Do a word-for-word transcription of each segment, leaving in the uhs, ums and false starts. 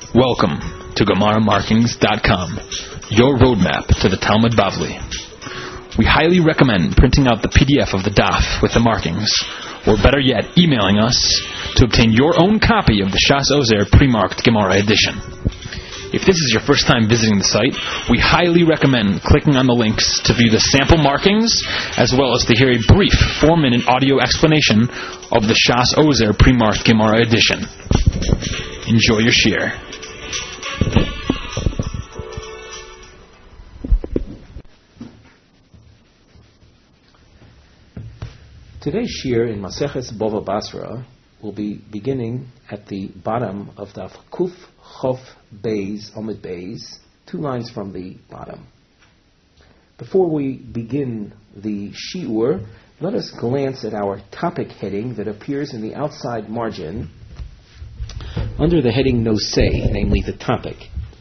Welcome to Gemara Markings dot com, your roadmap to the Talmud Bavli. We highly recommend printing out the P D F of the daf with the markings, or better yet, emailing us to obtain your own copy of the Shas Ozer pre-marked Gemara edition. If this is your first time visiting the site, we highly recommend clicking on the links to view the sample markings, as well as to hear a brief four-minute audio explanation of the Shas Ozer pre-marked Gemara edition. Enjoy your shir. Today's shir in Maseches Bava Basra will be beginning at the bottom of Daf Kuf Chof Beis Omid Beis, two lines from the bottom. Before we begin the shiur, let us glance at our topic heading that appears in the outside margin under the heading Nosei, namely the topic.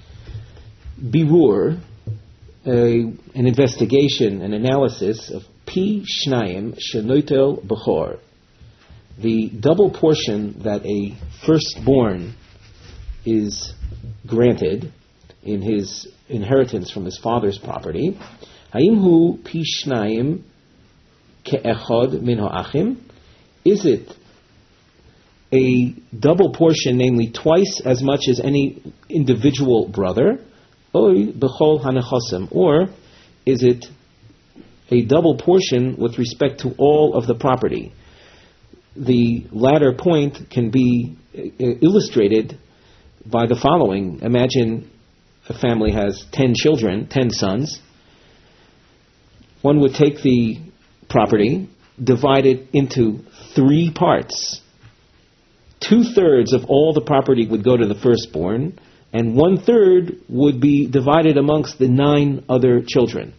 Birur, a, an investigation, an analysis of Pi Shnayim Shenotel Bechor, the double portion that a firstborn is granted in his inheritance from his father's property. Haimhu Pi Shnayim Ke'echad Min Ha'achim? Is it a double portion, namely twice as much as any individual brother? Oy Bechol Hanechosim? Or is it a double portion with respect to all of the property? The latter point can be illustrated by the following. Imagine a family has ten children, ten sons. One would take the property, divide it into three parts. Two-thirds of all the property would go to the firstborn, and one-third would be divided amongst the nine other children.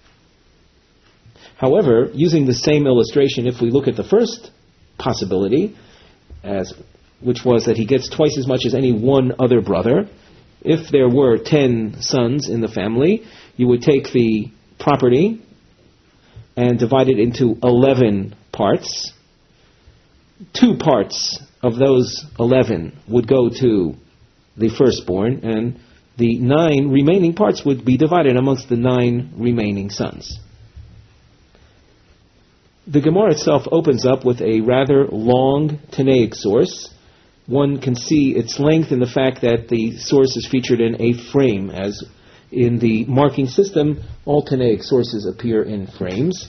However, using the same illustration, if we look at the first possibility, as which was that he gets twice as much as any one other brother, if there were ten sons in the family, you would take the property and divide it into eleven parts. Two parts of those eleven would go to the firstborn, and the nine remaining parts would be divided amongst the nine remaining sons. The Gemara itself opens up with a rather long Tanaic source. One can see its length in the fact that the source is featured in a frame, as in the marking system, all Tanaic sources appear in frames.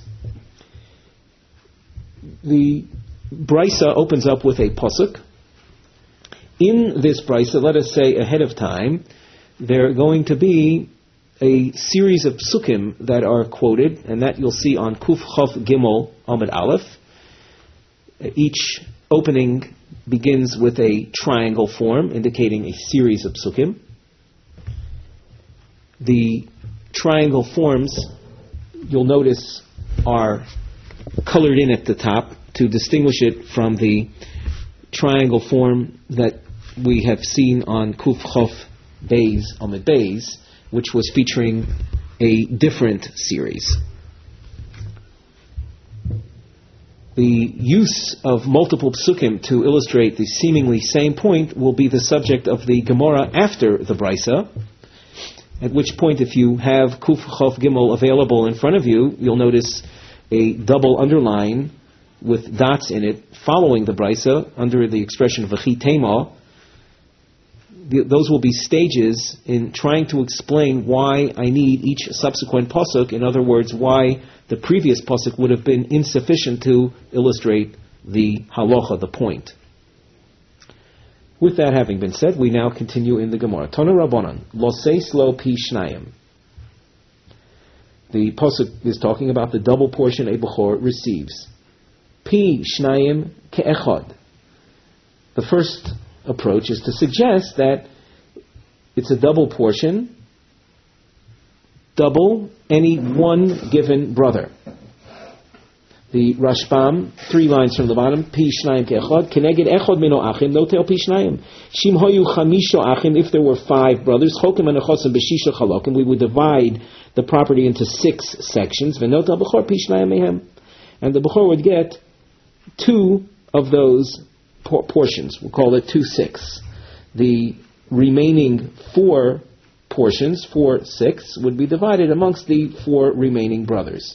The Brisa opens up with a pasuk. In this Brisa, let us say ahead of time, there are going to be a series of psukim that are quoted, and that you'll see on Kuf Chof Gimel Amud Aleph. Each opening begins with a triangle form, indicating a series of psukim. The triangle forms, you'll notice, are colored in at the top to distinguish it from the triangle form that we have seen on Kuf Chof Beis Amud Beis, which was featuring a different series. The use of multiple psukim to illustrate the seemingly same point will be the subject of the Gemara after the Brisa, at which point, if you have Kuf Chof Gimel available in front of you, you'll notice a double underline with dots in it following the Brisa under the expression V'chi Tema. Those will be stages in trying to explain why I need each subsequent pasuk. In other words, why the previous pasuk would have been insufficient to illustrate the halacha, the point. With that having been said, we now continue in the Gemara. Tana Rabbanan, Loseis lo pi shnayim. The pasuk is talking about the double portion a bechor receives. Pi shnayim ke'echad. The first approach is to suggest that it's a double portion, double any one given brother. The Rashbam, three lines from the bottom, Pi Shnayim Ke'echad, Keneged Echad Mino Achim, Notel Pi Shnayim. Shim Hoyu Chamisho Achim, if there were five brothers, Chokim Anachosim B'Shisha Chalokim, we would divide the property into six sections, V'Notel B'Chor Pi Shnayim Mehem. And the B'Chor would get two of those por- portions. We'll call it two sixths. The remaining four portions, four sixths, would be divided amongst the four remaining brothers.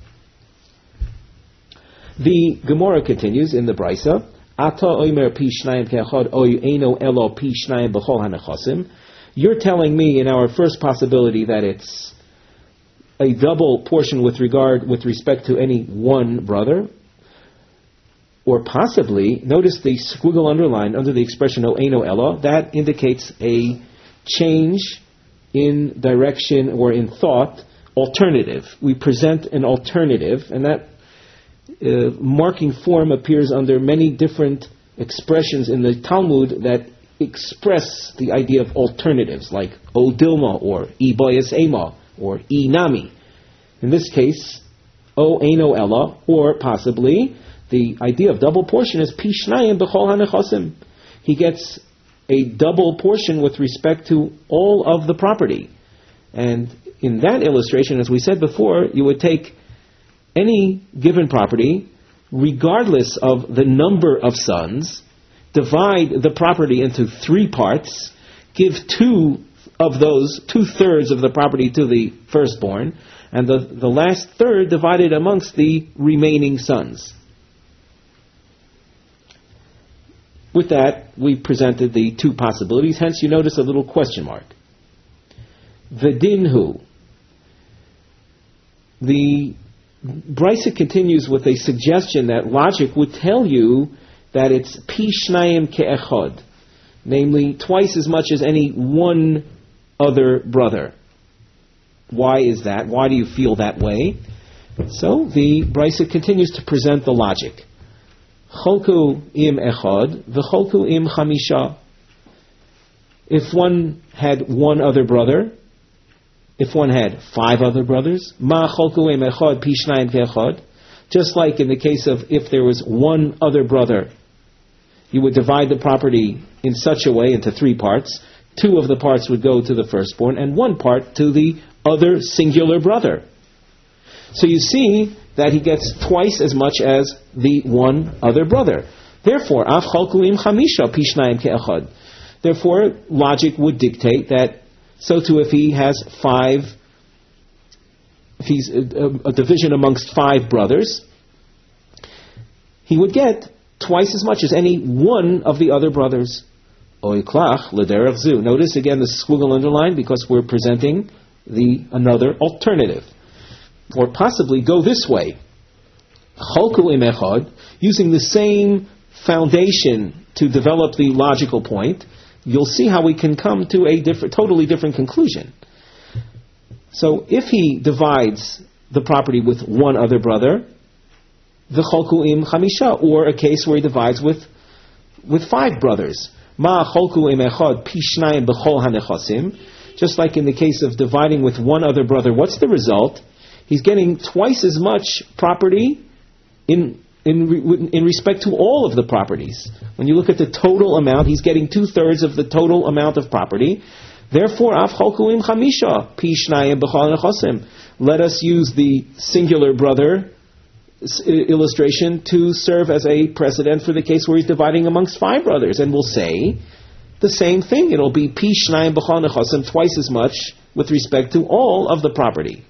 The Gemara continues in the Brisa, Ata oimer pi shnayim ke'echad oy eino elo pi shnayim b'chol hanechasim. You're telling me in our first possibility that it's a double portion with regard, with respect to any one brother, or possibly, notice the squiggle underline under the expression o eino elo, that indicates a change in direction or in thought, alternative. We present an alternative, and that uh, marking form appears under many different expressions in the Talmud that express the idea of alternatives, like o dilma or e boyas ema or e nami. In this case, o eino ela, or possibly the idea of double portion is pi shnayim b'chol hanechasim. He gets a double portion with respect to all of the property. And in that illustration, as we said before, you would take any given property, regardless of the number of sons, divide the property into three parts, give two of those, two-thirds of the property to the firstborn, and the, the last third divided amongst the remaining sons. With that, we presented the two possibilities, hence you notice a little question mark. V'dinhu. The Brisa continues with a suggestion that logic would tell you that it's pi shnayim ke'echad, namely twice as much as any one other brother. Why is that? Why do you feel that way? So the Brisa continues to present the logic. Cholku im echad, v'cholku im chamisha. If one had one other brother, if one had five other brothers, ma cholku im echad pi shnayim ke'echad, just like in the case of if there was one other brother, you would divide the property in such a way into three parts. Two of the parts would go to the firstborn, and one part to the other singular brother. So you see that he gets twice as much as the one other brother. Therefore, af cholku im chamisha pi shnayim ke'echad. Therefore, logic would dictate that, so too if he has five, if he's a, a division amongst five brothers, he would get twice as much as any one of the other brothers. Oiklach l'derech zu. Notice again the squiggle underline because we're presenting the another alternative. Or possibly go this way. Cholku im echad, using the same foundation to develop the logical point, you'll see how we can come to a different, totally different conclusion. So if he divides the property with one other brother, the cholku im chamisha, or a case where he divides with with five brothers. Ma cholku im echad pi shnayim b'chol hanechasim. Just like in the case of dividing with one other brother, what's the result? He's getting twice as much property in in in respect to all of the properties. When you look at the total amount, he's getting two-thirds of the total amount of property. Therefore, af cholku im chamisha pi shnayim b'chol hanechasim. Let us use the singular brother illustration to serve as a precedent for the case where he's dividing amongst five brothers, and we'll say the same thing. It'll be pi shnayim b'chol hanechasim, twice as much with respect to all of the property.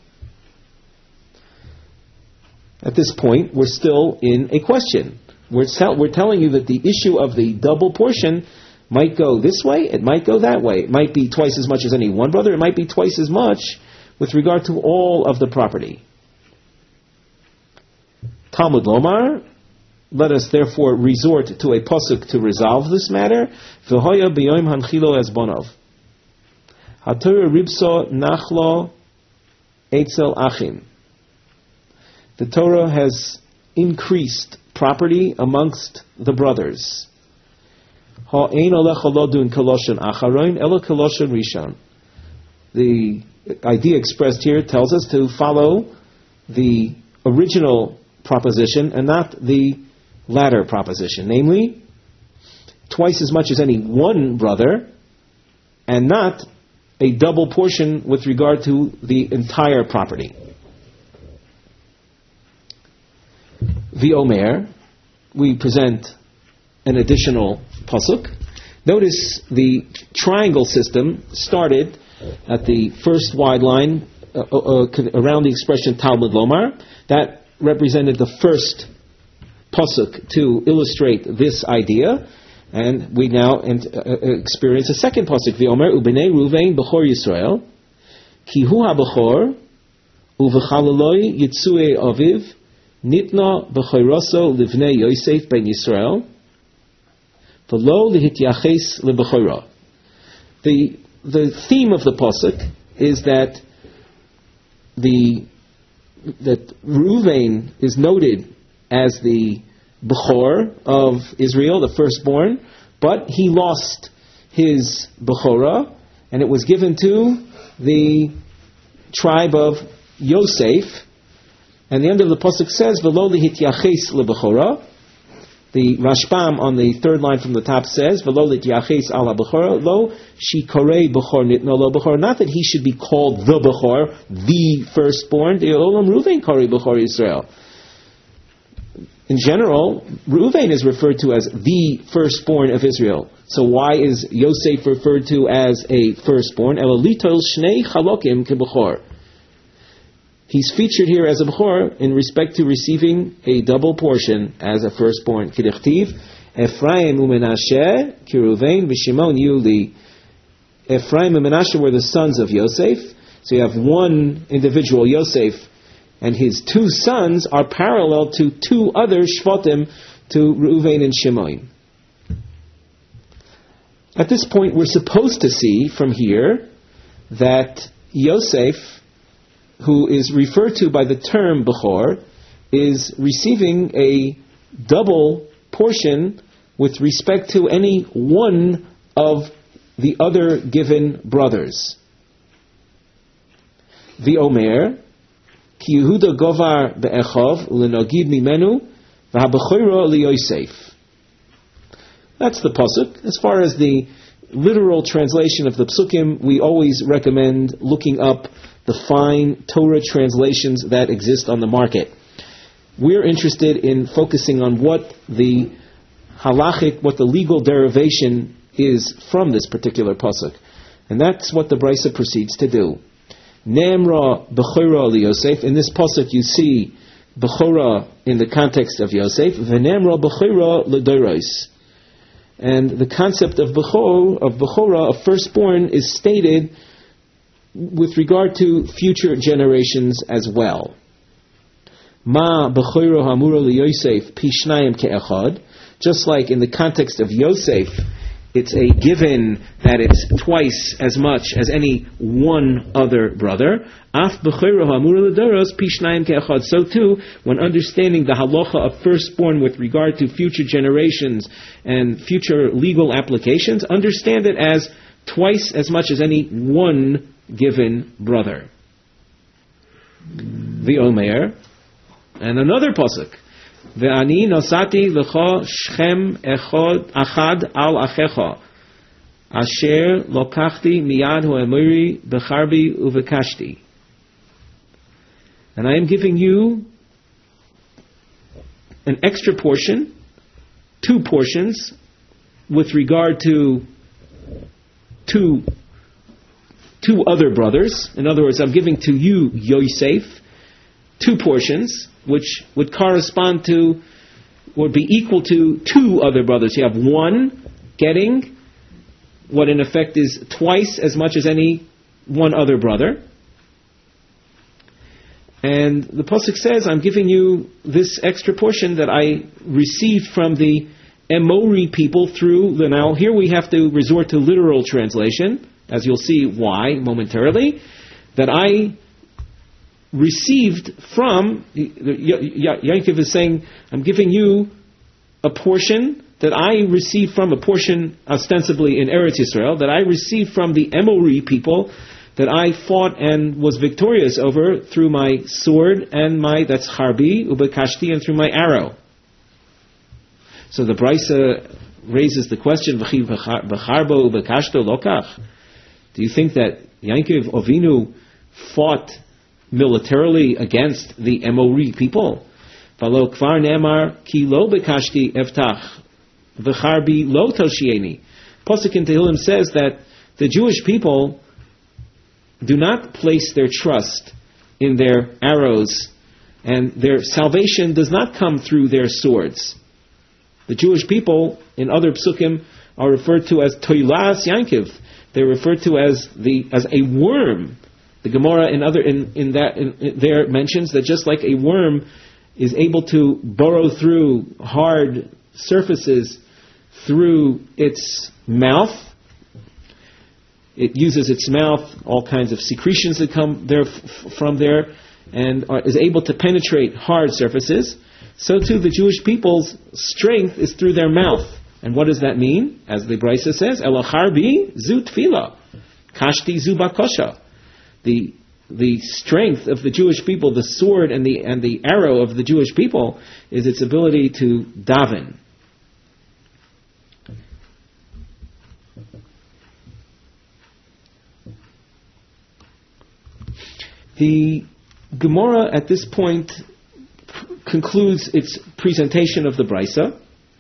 At this point, we're still in a question. We're, tell, we're telling you that the issue of the double portion might go this way, it might go that way. It might be twice as much as any one brother, it might be twice as much with regard to all of the property. Talmud Lomar, let us therefore resort to a pasuk to resolve this matter. V'hoya b'yoyim hanchilo ezbonov. Hatorah ribso nachlo eitzel achim. The Torah has increased property amongst the brothers. The idea expressed here tells us to follow the original proposition and not the latter proposition, namely, twice as much as any one brother, and not a double portion with regard to the entire property. The Omer, we present an additional pasuk. Notice the triangle system started at the first wide line uh, uh, around the expression Talmud Lomar. That represented the first pasuk to illustrate this idea. And we now ent- uh, experience a second pasuk. V'omer u'bnei Ruvain b'chor Yisrael ki hu ha'b'chor u'v'chalaloi yitzue aviv nitna b'choroso livnei Yosef ben Yisrael v'lo lihityaches leb'chora. The the theme of the pasuk is that the that Ruvain is noted as the Bechor of Israel, the firstborn, but he lost his Bechorah, and it was given to the tribe of Yosef. And the end of the pasuk says, "V'lo lihityaches lebechorah." The Rashbam on the third line from the top says, "V'lo lihityaches ala bechorah lo shikorei bechor nitno lo bechor." Not that he should be called the Bechor, the firstborn. The Olam Ruvain korei Bechor Yisrael. In general, Reuven is referred to as the firstborn of Israel. So why is Yosef referred to as a firstborn? Elalitol shnei chalokim kebechor. He's featured here as a bechor in respect to receiving a double portion as a firstborn. Kidechtiv, Ephraim u'Menashe kiruvein v'Shimon Yuli. Ephraim and Menashe were the sons of Yosef. So you have one individual, Yosef, and his two sons are parallel to two other Shvatim, to Reuven and Shimon. At this point, we're supposed to see from here that Yosef, who is referred to by the term Bechor, is receiving a double portion with respect to any one of the other given brothers. The Omer, Ki Yehuda Govar be'echov u'lenogid mimenu v'habechora liYosef. That's the pasuk. As far as the literal translation of the psukim, we always recommend looking up the fine Torah translations that exist on the market. We're interested in focusing on what the halachic, what the legal derivation is from this particular pasuk, and that's what the Brisa proceeds to do. Nemra Bechora li Yosef. In this pasuk, you see Bechora in the context of Yosef. V'nemra Bechora l'doros. And the concept of Bechor, of Bechora, of firstborn, is stated with regard to future generations as well. Ma Bechora hamura li Yosef pi shnayim ke'echad. Just like in the context of Yosef, it's a given that it's twice as much as any one other brother. Af b'chora ha'amura l'doros pi shnayim ke'echad. So too, when understanding the halacha of firstborn with regard to future generations and future legal applications, understand it as twice as much as any one given brother. The Omer, and another pasuk. Ve'ani nosati lecha shchem echad achad al achecha asher lokachti miyad ho'emiri becharbi uvekashti. And I am giving you an extra portion, two portions, with regard to two two other brothers. In other words, I'm giving to you, Yosef, two portions, which would correspond to, would be equal to two other brothers. You have one getting what in effect is twice as much as any one other brother. And the pasuk says, I'm giving you this extra portion that I received from the Emori people through the... Now here we have to resort to literal translation, as you'll see why momentarily, that I received from, Yaakov is saying, I'm giving you a portion that I received from, a portion ostensibly in Eretz Yisrael, that I received from the Emori people, that I fought and was victorious over through my sword and my, that's Harbi, Ubekashti, and through my arrow. So the Brisa raises the question, V'charbo Ubekashto lokach. Do you think that Yaakov Avinu fought militarily against the Emori people? V'lo kvar nemar ki lo bekashti eftach v'charbi lo toshieni Pasuk in Tehillim says that the Jewish people do not place their trust in their arrows, and their salvation does not come through their swords. The Jewish people in other psukim are referred to as Toilas Yankiv. They're referred to as the as a worm. The Gemara in other in, in that in, in there mentions that just like a worm is able to burrow through hard surfaces through its mouth, it uses its mouth, all kinds of secretions that come there f- from there, and are, is able to penetrate hard surfaces. So too the Jewish people's strength is through their mouth. And what does that mean? As the Brisa says, Elacharbi zu tefila, kashti zu bakosha. The the strength of the Jewish people, the sword and the and the arrow of the Jewish people, is its ability to daven. The Gemara at this point concludes its presentation of the Brisa.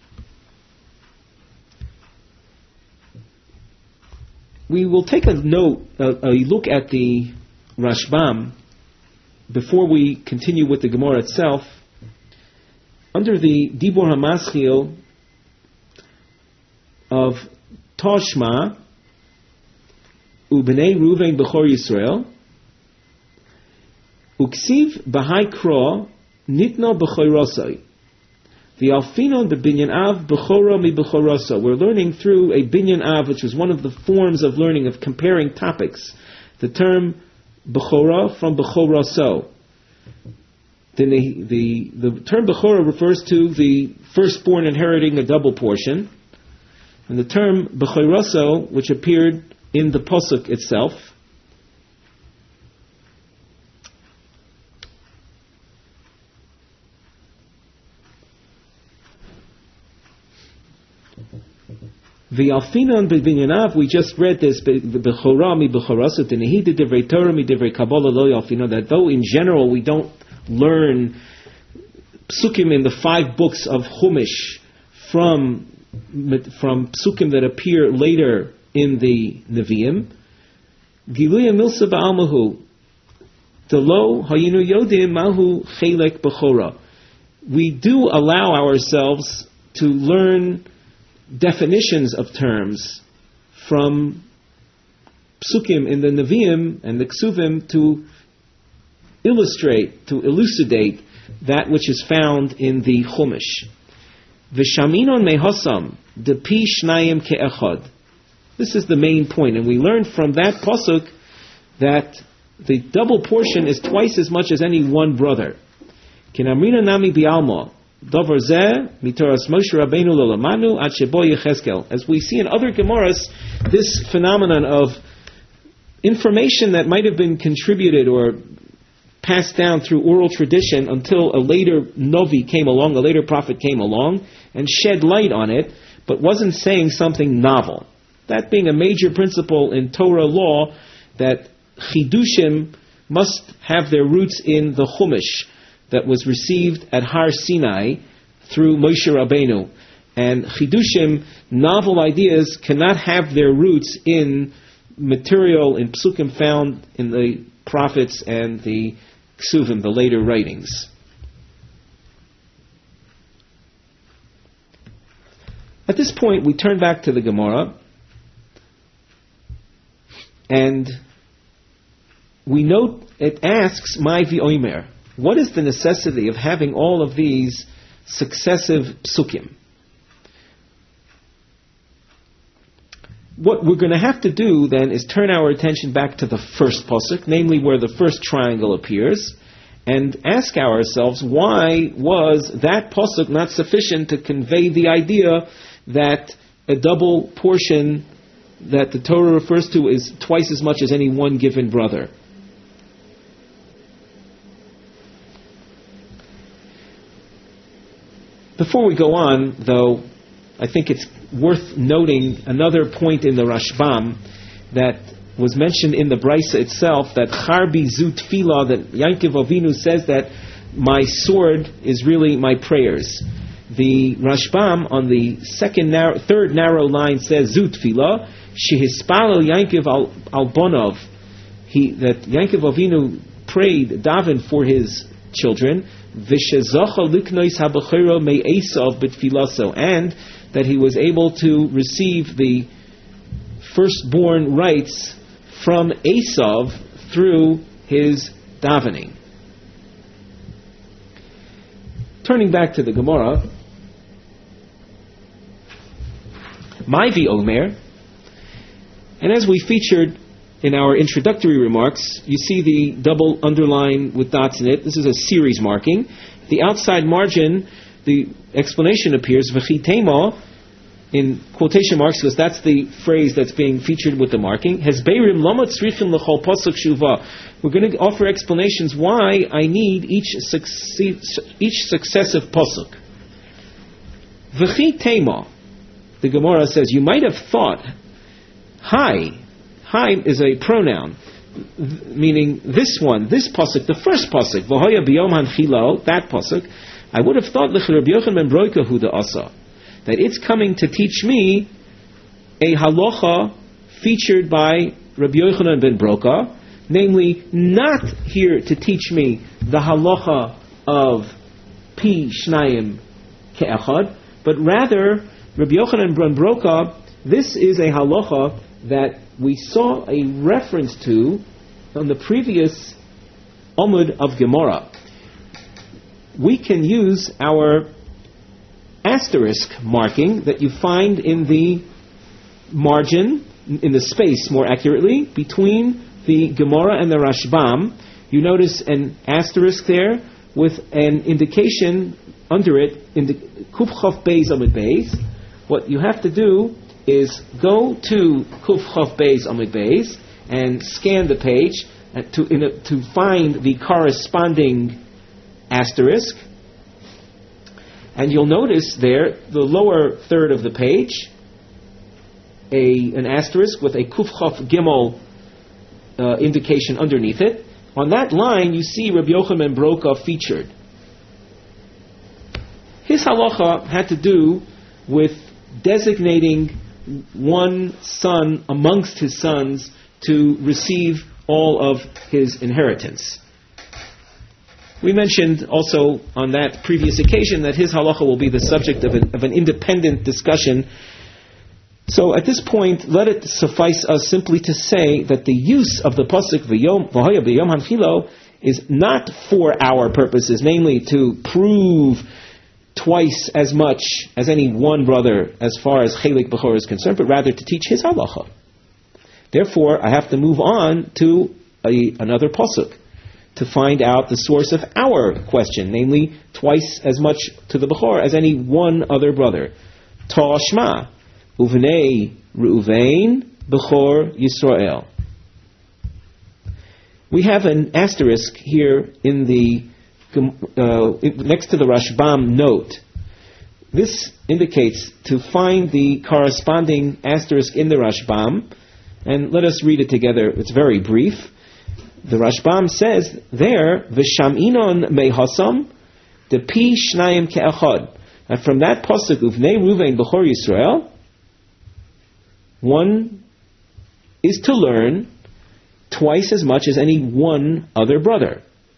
We will take a note, a, a look at the Rashbam before we continue with the Gemara itself. Under the Dibur HaMaschil of Toshma Ubnei Ruven Bechor Yisrael Uksiv Bahai Kro Nitno Bechorosai. The Alfinon b'Binyan Av Bechora mi Bechorosa. We're learning through a Binyan Av, which was one of the forms of learning of comparing topics. The term Bechora from Bechoroso. Then the, the, the term Bechora refers to the firstborn inheriting a double portion. And the term Bechoroso, which appeared in the Pasuk itself, the Alfinon b'Binyanav, we just read this, Bechora mi Bechorasut, and he did divrei Torah mi divrei Kabbalah lo Alfinon, that though in general we don't learn psukim in the five books of Chumash from from psukim that appear later in the Nevi'im, Giluya milsa ba'almahu, delo hayinu yodim mahu chelek Bechora. We do allow ourselves to learn definitions of terms from psukim in the Nevi'im and the Ksuvim to illustrate, to elucidate that which is found in the Chumash. V'shaminon mehosam de pi shnayim ke'echad. This is the main point, and we learn from that pasuk that the double portion is twice as much as any one brother. Kinamrina nami bi'alma. As we see in other Gemaras, this phenomenon of information that might have been contributed or passed down through oral tradition until a later Novi came along, a later prophet came along, and shed light on it, but wasn't saying something novel. That being a major principle in Torah law, that Chidushim must have their roots in the Chumash that was received at Har Sinai through Moshe Rabbeinu. And Chidushim, novel ideas, cannot have their roots in material, in psukim found in the prophets and the Ksuvim, the later writings. At this point, we turn back to the Gemara, and we note it asks, Mai v'oimer, what is the necessity of having all of these successive psukim? What we're going to have to do then is turn our attention back to the first pasuk, namely where the first triangle appears, and ask ourselves, why was that pasuk not sufficient to convey the idea that a double portion that the Torah refers to is twice as much as any one given brother? Before we go on, though, I think it's worth noting another point in the Rashbam that was mentioned in the Brisa itself, that Charbi zu tefila, that Yankov Avinu says that my sword is really my prayers. the Rashbam on the second, narrow, third narrow line says Zut Tefillah shehispalel Yankiv al, al Bonov. He that Yankiv Avinu prayed, davened for his children, v'shezacha liknois habachiro me'esav b'tfilaso, and that he was able to receive the firstborn rights from Esav through his davening. Turning back to the Gemara, Maivi Omer, and as we featured in our introductory remarks, you see the double underline with dots in it. This is a series marking. The outside margin, the explanation appears, V'chitema, in quotation marks, because that's the phrase that's being featured with the marking. Hesbeirim lama tzrichim l'chol pasuk shuva. We're going to offer explanations why I need each succeed, each successive pasuk. V'chitema, the Gemara says, you might have thought, hi, hi is a pronoun, meaning this one, this pasuk, the first pasuk, v'hoya b'yom hanchilo, that pasuk, I would have thought l'ch Rabbi Yochanan ben Broika hu asa, that it's coming to teach me a halacha featured by Rabbi Yochanan ben Broka, namely not here to teach me the halacha of pi shnayim ke'echad, but rather Rabbi Yochanan ben Broka, this is a halacha that we saw a reference to on the previous Amud of Gemara. We can use our asterisk marking that you find in the margin, in the space more accurately, between the Gemara and the Rashbam. You notice an asterisk there with an indication under it in the Kuf Chav Beis Amud Beis. What you have to do is go to Kuf Chav Beis Amud Beis and scan the page to, in a, to find the corresponding asterisk. And you'll notice there, the lower third of the page, a an asterisk with a Kuf Chav Gimel uh, indication underneath it. On that line, you see Rabbi Yochanan ben Broka featured. His halacha had to do with designating one son amongst his sons to receive all of his inheritance. We mentioned also on that previous occasion that his halacha will be the subject of an, of an independent discussion. So at this point, let it suffice us simply to say that the use of the pasuk v'yom v'hoya b'yom hanchilo is not for our purposes, namely to prove twice as much as any one brother as far as chelik b'chor is concerned, but rather to teach his halacha. Therefore, I have to move on to a, another pasuk to find out the source of our question, namely twice as much to the Bechor as any one other brother. Ta Shma, Uvnei Reuven, Bechor Yisrael. We have an asterisk here in the uh, next to the Rashbam note. This indicates to find the corresponding asterisk in the Rashbam, and let us read it together. It's very brief. The Rashbam says there, V'shaminon mehasam, the pi shnayim ke'achad. And from that pasuk, Uvnei Ruvain Bechor Yisrael, one is to learn twice as much as any one other brother.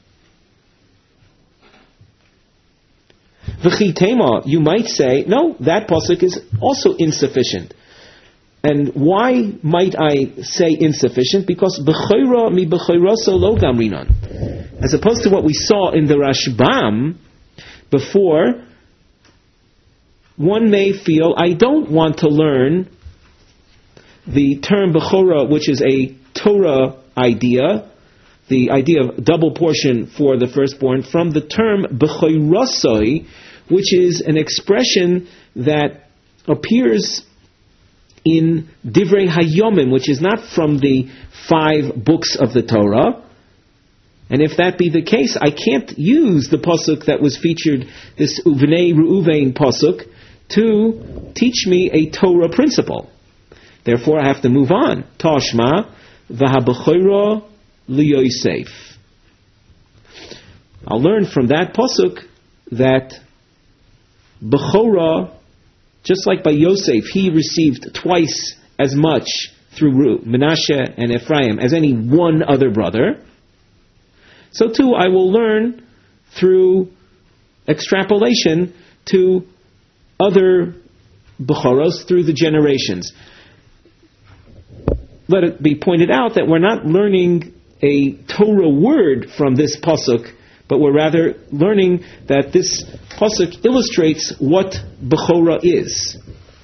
V'chitema, you might say, no, that pasuk is also insufficient. And why might I say insufficient? Because b'chayra mi b'chayraso lo gamrinan. As opposed to what we saw in the Rashbam before, one may feel, I don't want to learn the term b'chora, which is a Torah idea, the idea of double portion for the firstborn, from the term b'chayrasoi, which is an expression that appears in Divrei Hayomim, which is not from the five books of the Torah. And if that be the case, I can't use the pasuk that was featured, this Uvnei Reuven pasuk, to teach me a Torah principle. Therefore, I have to move on. Tashma v'habechora liYosef. I'll learn from that pasuk that Bechora, just like by Yosef, he received twice as much through Menashe and Ephraim as any one other brother. So too, I will learn through extrapolation to other Bechoros through the generations. Let it be pointed out that we're not learning a Torah word from this pasuk, but we're rather learning that this pasuk illustrates what Bechora is.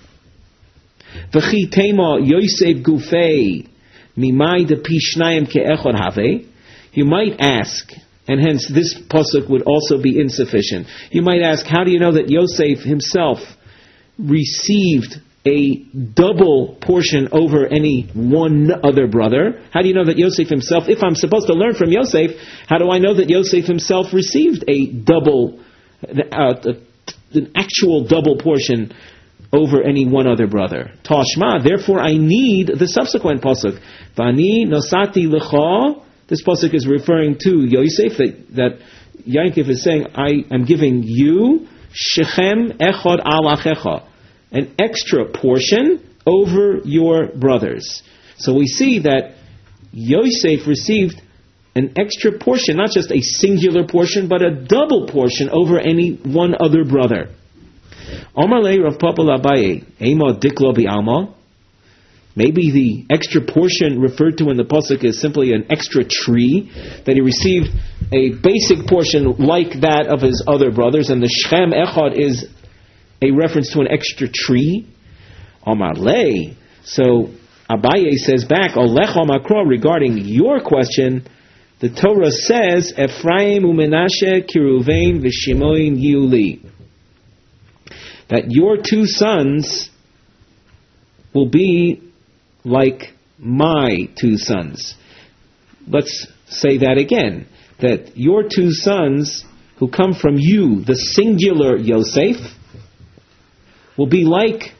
V'chi tema Yosef gufei mimai de pi shnayim ke'echad have. You might ask, and hence this pasuk would also be insufficient. You might ask, how do you know that Yosef himself received a double portion over any one other brother? How do you know that Yosef himself, if I'm supposed to learn from Yosef, how do I know that Yosef himself received a double, uh, an actual double portion over any one other brother? Tashma, therefore I need the subsequent pasuk. Vani nosati lecha. This pasuk is referring to Yosef, that, that Yaakov is saying, I am giving you shechem echad al achecha, an extra portion over your brothers. So we see that Yosef received an extra portion, not just a singular portion, but a double portion over any one other brother. Omar le Rav Papa Abaye, Ema diklo bi alma. Maybe the extra portion referred to in the pasuk is simply an extra tree, that he received a basic portion like that of his other brothers, and the Shechem Echad is a reference to an extra tree. Amar le. So Abaye says back, Olecha makro, regarding your question, the Torah says, Ephraim umenashe kiruvain v'shimoin yuli, that your two sons will be like my two sons. Let's say that again. That your two sons who come from you, the singular Yosef, will be like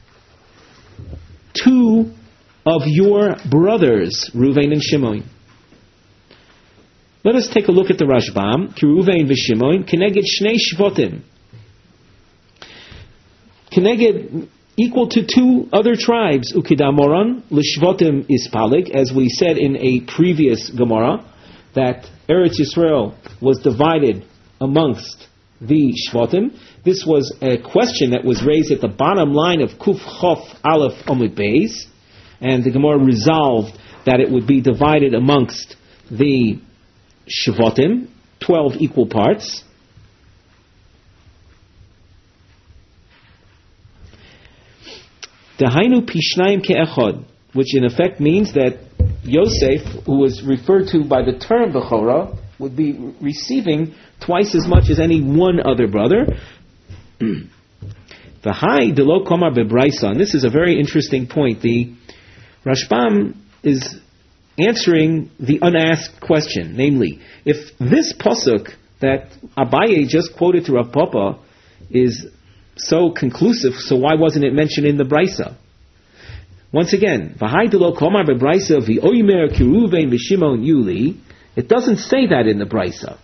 two of your brothers, Ruvain and Shimon. Let us take a look at the Rashbam. Ki Ruvain v'Shimon, keneged shnei shvotim. Keneged, equal to two other tribes. Ukidamoran, l'shvotim ispalig, as we said in a previous Gemara, that Eretz Yisrael was divided amongst the shvotim. This was a question that was raised at the bottom line of Kuf Chof Aleph Amud Beis, and the Gemara resolved that it would be divided amongst the shvotim, twelve equal parts. Dehainu pishnayim ke'echad, which in effect means that Yosef, who was referred to by the term Bechora, would be receiving twice as much as any one other brother. V'hai delo komar bebraisa, and this is a very interesting point. The Rashbam is answering the unasked question, namely, if this pasuk that Abaye just quoted to Rav Papa is so conclusive, so why wasn't it mentioned in the Braisa? Once again, V'hai delo komar bebraisa v'oimer kiruvein v'shimon yuli. It doesn't say that in the Braisa.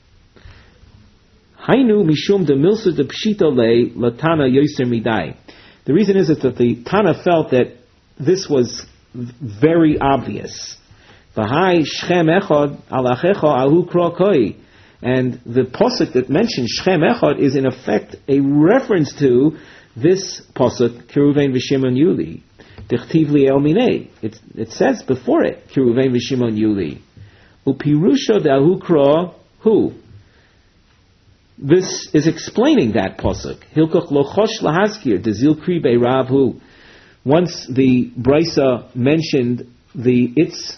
Hainu mishum de milsa de pshita le latana yoser midai. The reason is that the Tana felt that this was very obvious. V'hai shchem echad alachecha ahu krokoi. And the pasuk that mentions Shechem Echad is in effect a reference to this pasuk, Kiruvein v'Shimon Yuli. Dichtiv li el minei. It it says before it, Kiruvein v'Shimon Yuli. Upirusha de'ahu kra hu. This is explaining that pasuk. Hilkoch lochosh lahaskir dezil kri be'rav hu. Once the Braisa mentioned the its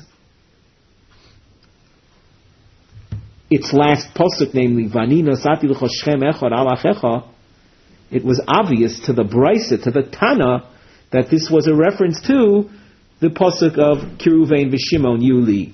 its last pasuk, namely Vani nosati l'choshchem echad al achecha, it was obvious to the Braisa, to the Tana, that this was a reference to the pasuk of Kiruvein v'Shimon Yuli.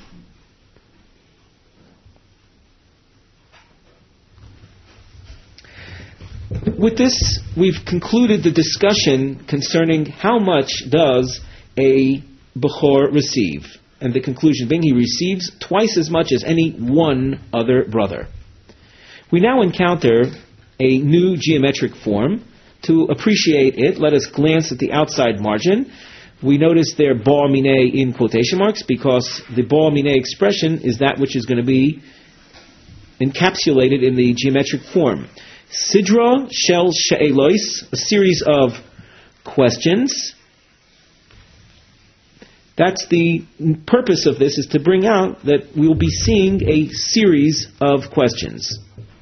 With this, we've concluded the discussion concerning how much does a Bechor receive. And the conclusion being he receives twice as much as any one other brother. We now encounter a new geometric form. To appreciate it, let us glance at the outside margin. We notice there ba minei in quotation marks because the ba minei expression is that which is going to be encapsulated in the geometric form. Sidra shel she'elois, a series of questions. That's the purpose of this, is to bring out that we will be seeing a series of questions.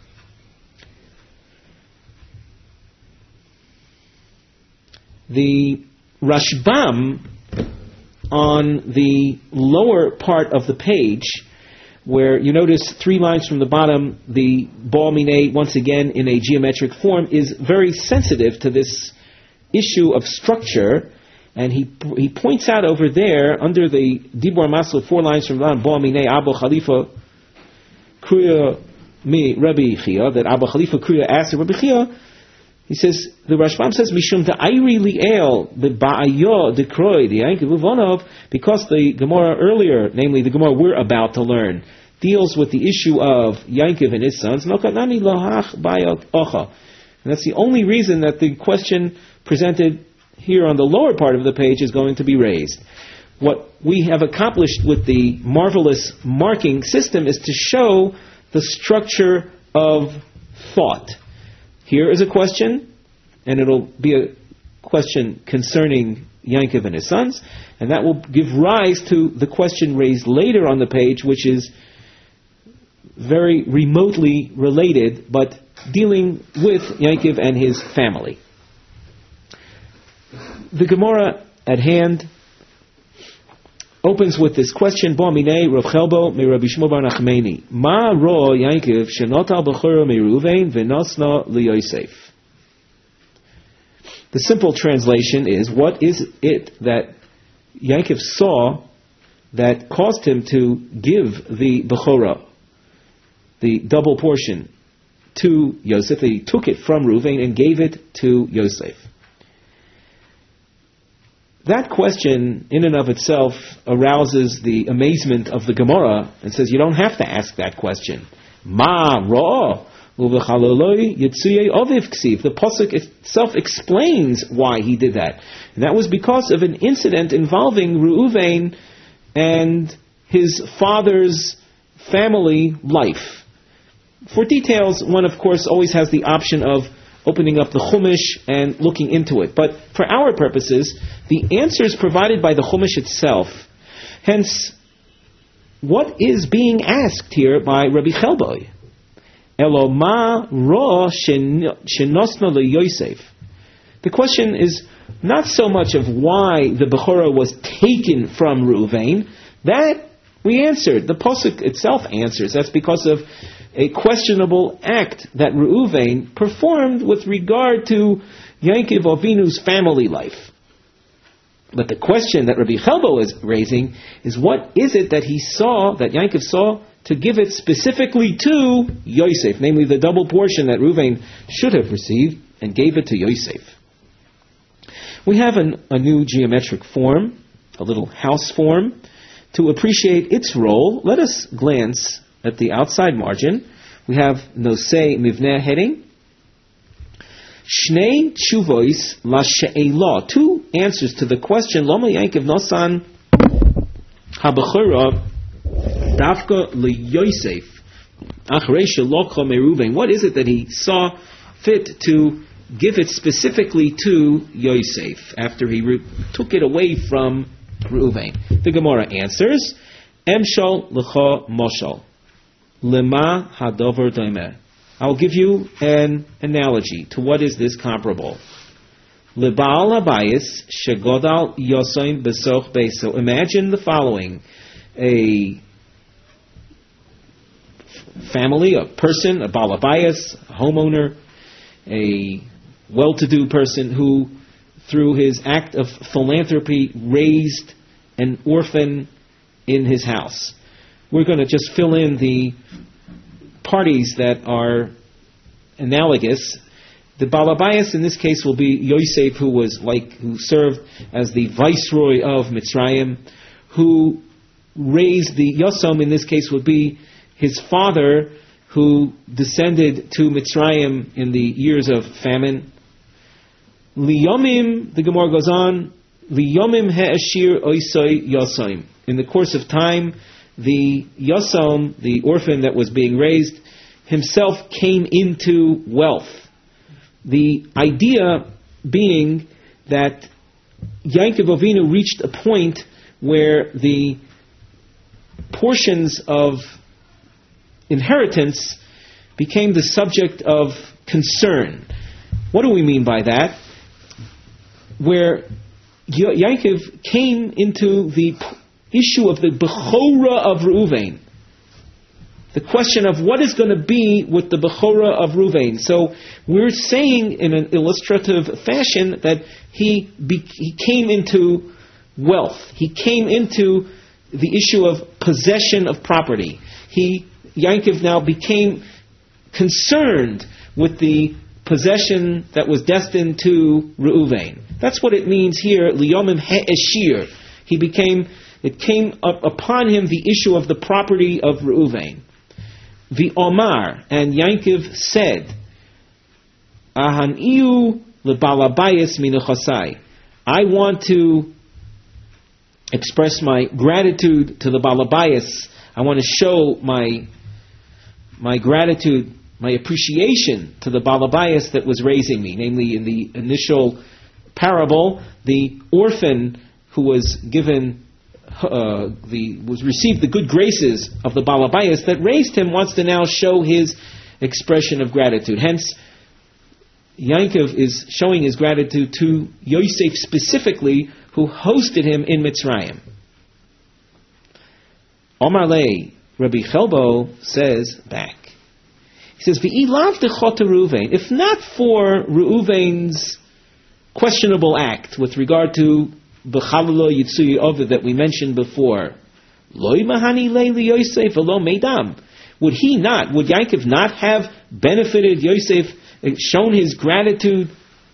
The Rashbam on the lower part of the page, where you notice three lines from the bottom, the ba minei, once again in a geometric form, is very sensitive to this issue of structure, and he he points out over there, under the Dibur Masel, four lines from the bottom, ba minei Abba Khalifa Kriya mi Rabbi Chia, that Abba Khalifa Kriya asked Rabbi Chia. He says, the Rashbam says, Mishum da'ayri li'el b'ba'ayo dekroi di'yankiv uvonov, because the Gemara earlier, namely the Gemara we're about to learn, deals with the issue of Yankiv and his sons, nokanani lohach bayok ocha. And that's the only reason that the question presented here on the lower part of the page is going to be raised. What we have accomplished with the marvelous marking system is to show the structure of thought. Here is a question, and it'll be a question concerning Yankiv and his sons, and that will give rise to the question raised later on the page, which is very remotely related, but dealing with Yankiv and his family. The Gemara at hand opens with this question: Bo minei Rav Chelbo mi Rabbi Shmuel bar Nachmani, Ma ro Yankiv shenotal b'chora mi Reuven v'nosna liYosef. The simple translation is, what is it that Yankiv saw that caused him to give the b'chora, the double portion, to Yosef? He took it from Reuven and gave it to Yosef. That question, in and of itself, arouses the amazement of the Gemara and says, you don't have to ask that question. Ma ra uvechaloloi yitzuyei oviv ksiv. The pasuk itself explains why he did that, and that was because of an incident involving Reuven and his father's family life. For details, one of course always has the option of opening up the Chumash and looking into it. But for our purposes, the answers provided by the Chumash itself. Hence, what is being asked here by Rabbi Chelbo? Elo ma ro shenosna leYosef. The question is not so much of why the Bechorah was taken from Reuven. That we answered. The pasuk itself answers. That's because of a questionable act that Reuven performed with regard to Yankiv Avinu's family life. But the question that Rabbi Chelbo is raising is, what is it that he saw, that Yankiv saw, to give it specifically to Yosef, namely the double portion that Reuven should have received, and gave it to Yosef. We have an, a new geometric form, a little house form. To appreciate its role, let us glance at the outside margin. We have Nosei Mivneh heading. Shnei Tshuvois La She'elah. Two answers to the question, Loma Yankiv Nosan HaBechora Dafka LeYosef Achrei Shelokha Mereuven. What is it that he saw fit to give it specifically to Yosef after he re- took it away from Reuven? The Gemara answers, Emshal L'cha Moshal Lema Hadover Doimeh. I'll give you an analogy to what is this comparable. Lebaal Abayis Shegodal Yosoim Besoch Beso. Imagine the following: a family, a person, a Baal Abayis, a homeowner, a well-to-do person who, through his act of philanthropy, raised an orphan in his house. We're going to just fill in the parties that are analogous. The Baal Abayis in this case will be Yosef, who was like, who served as the viceroy of Mitzrayim, who raised the Yosom in this case would be his father, who descended to Mitzrayim in the years of famine. Liyomim, the Gemara goes on, Liyomim he'ashir oisoi yosoim. In the course of time, the yosom, the orphan that was being raised, himself came into wealth. The idea being that Yaakov Avinu reached a point where the portions of inheritance became the subject of concern. What do we mean by that? Where Yaakov came into the issue of the Bechora of Reuven. The question of what is going to be with the Bechora of Reuven. So we're saying in an illustrative fashion that he be, he came into wealth. He came into the issue of possession of property. He, Yaakov now became concerned with the possession that was destined to Reuven. That's what it means here, Liyomim he'eshir. He became, it came up upon him the issue of the property of Reuven. The Omar, and Yaakov said, Ahaniu lebalabayis minuchasai. I want to express my gratitude to the balabayis. I want to show my my gratitude, my appreciation to the balabayis that was raising me. Namely, in the initial parable, the orphan who was given Uh, the was received the good graces of the Balabayas that raised him wants to now show his expression of gratitude. Hence, Yaakov is showing his gratitude to Yosef specifically, who hosted him in Mitzrayim. Omar Lei, Rabbi Chelbo says back. He says, "V'ilav dechot Reuven." If not for Reuven's questionable act with regard to B'chalalo Yitzuyi Ovid that we mentioned before, Loi Mahani Leili Yosef Elo Meidam. Would he not, would Yaakov not have benefited Yosef, shown his gratitude?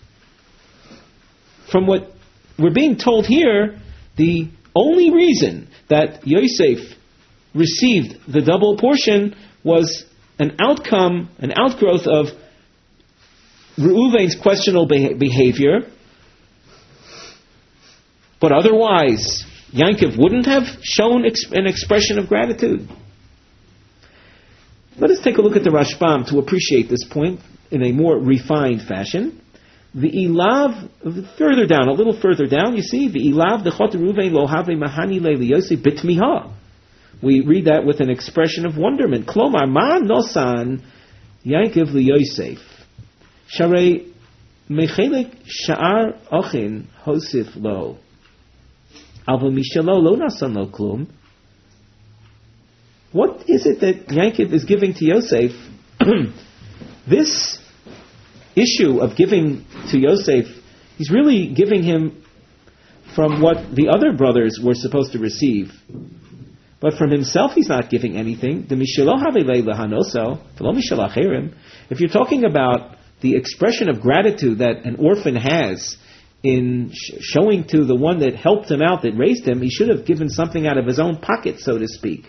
From what we're being told here, the only reason that Yosef received the double portion was an outcome, an outgrowth of Reuven's questionable behavior. But otherwise, Yaakov wouldn't have shown ex- an expression of gratitude. Let us take a look at the Rashbam to appreciate this point in a more refined fashion. The ilav, further down, a little further down, you see, the ilav dechot Reuven lo have mahani le Yosef bitmiha. We read that with an expression of wonderment. Klomar ma nosan Yaakov li Yosef. Sharei mechelek sha'ar ochin hosif lo. What is it that Yaakov is giving to Yosef? This issue of giving to Yosef, he's really giving him from what the other brothers were supposed to receive. But from himself he's not giving anything. If you're talking about the expression of gratitude that an orphan has in sh- showing to the one that helped him out, that raised him, he should have given something out of his own pocket, so to speak.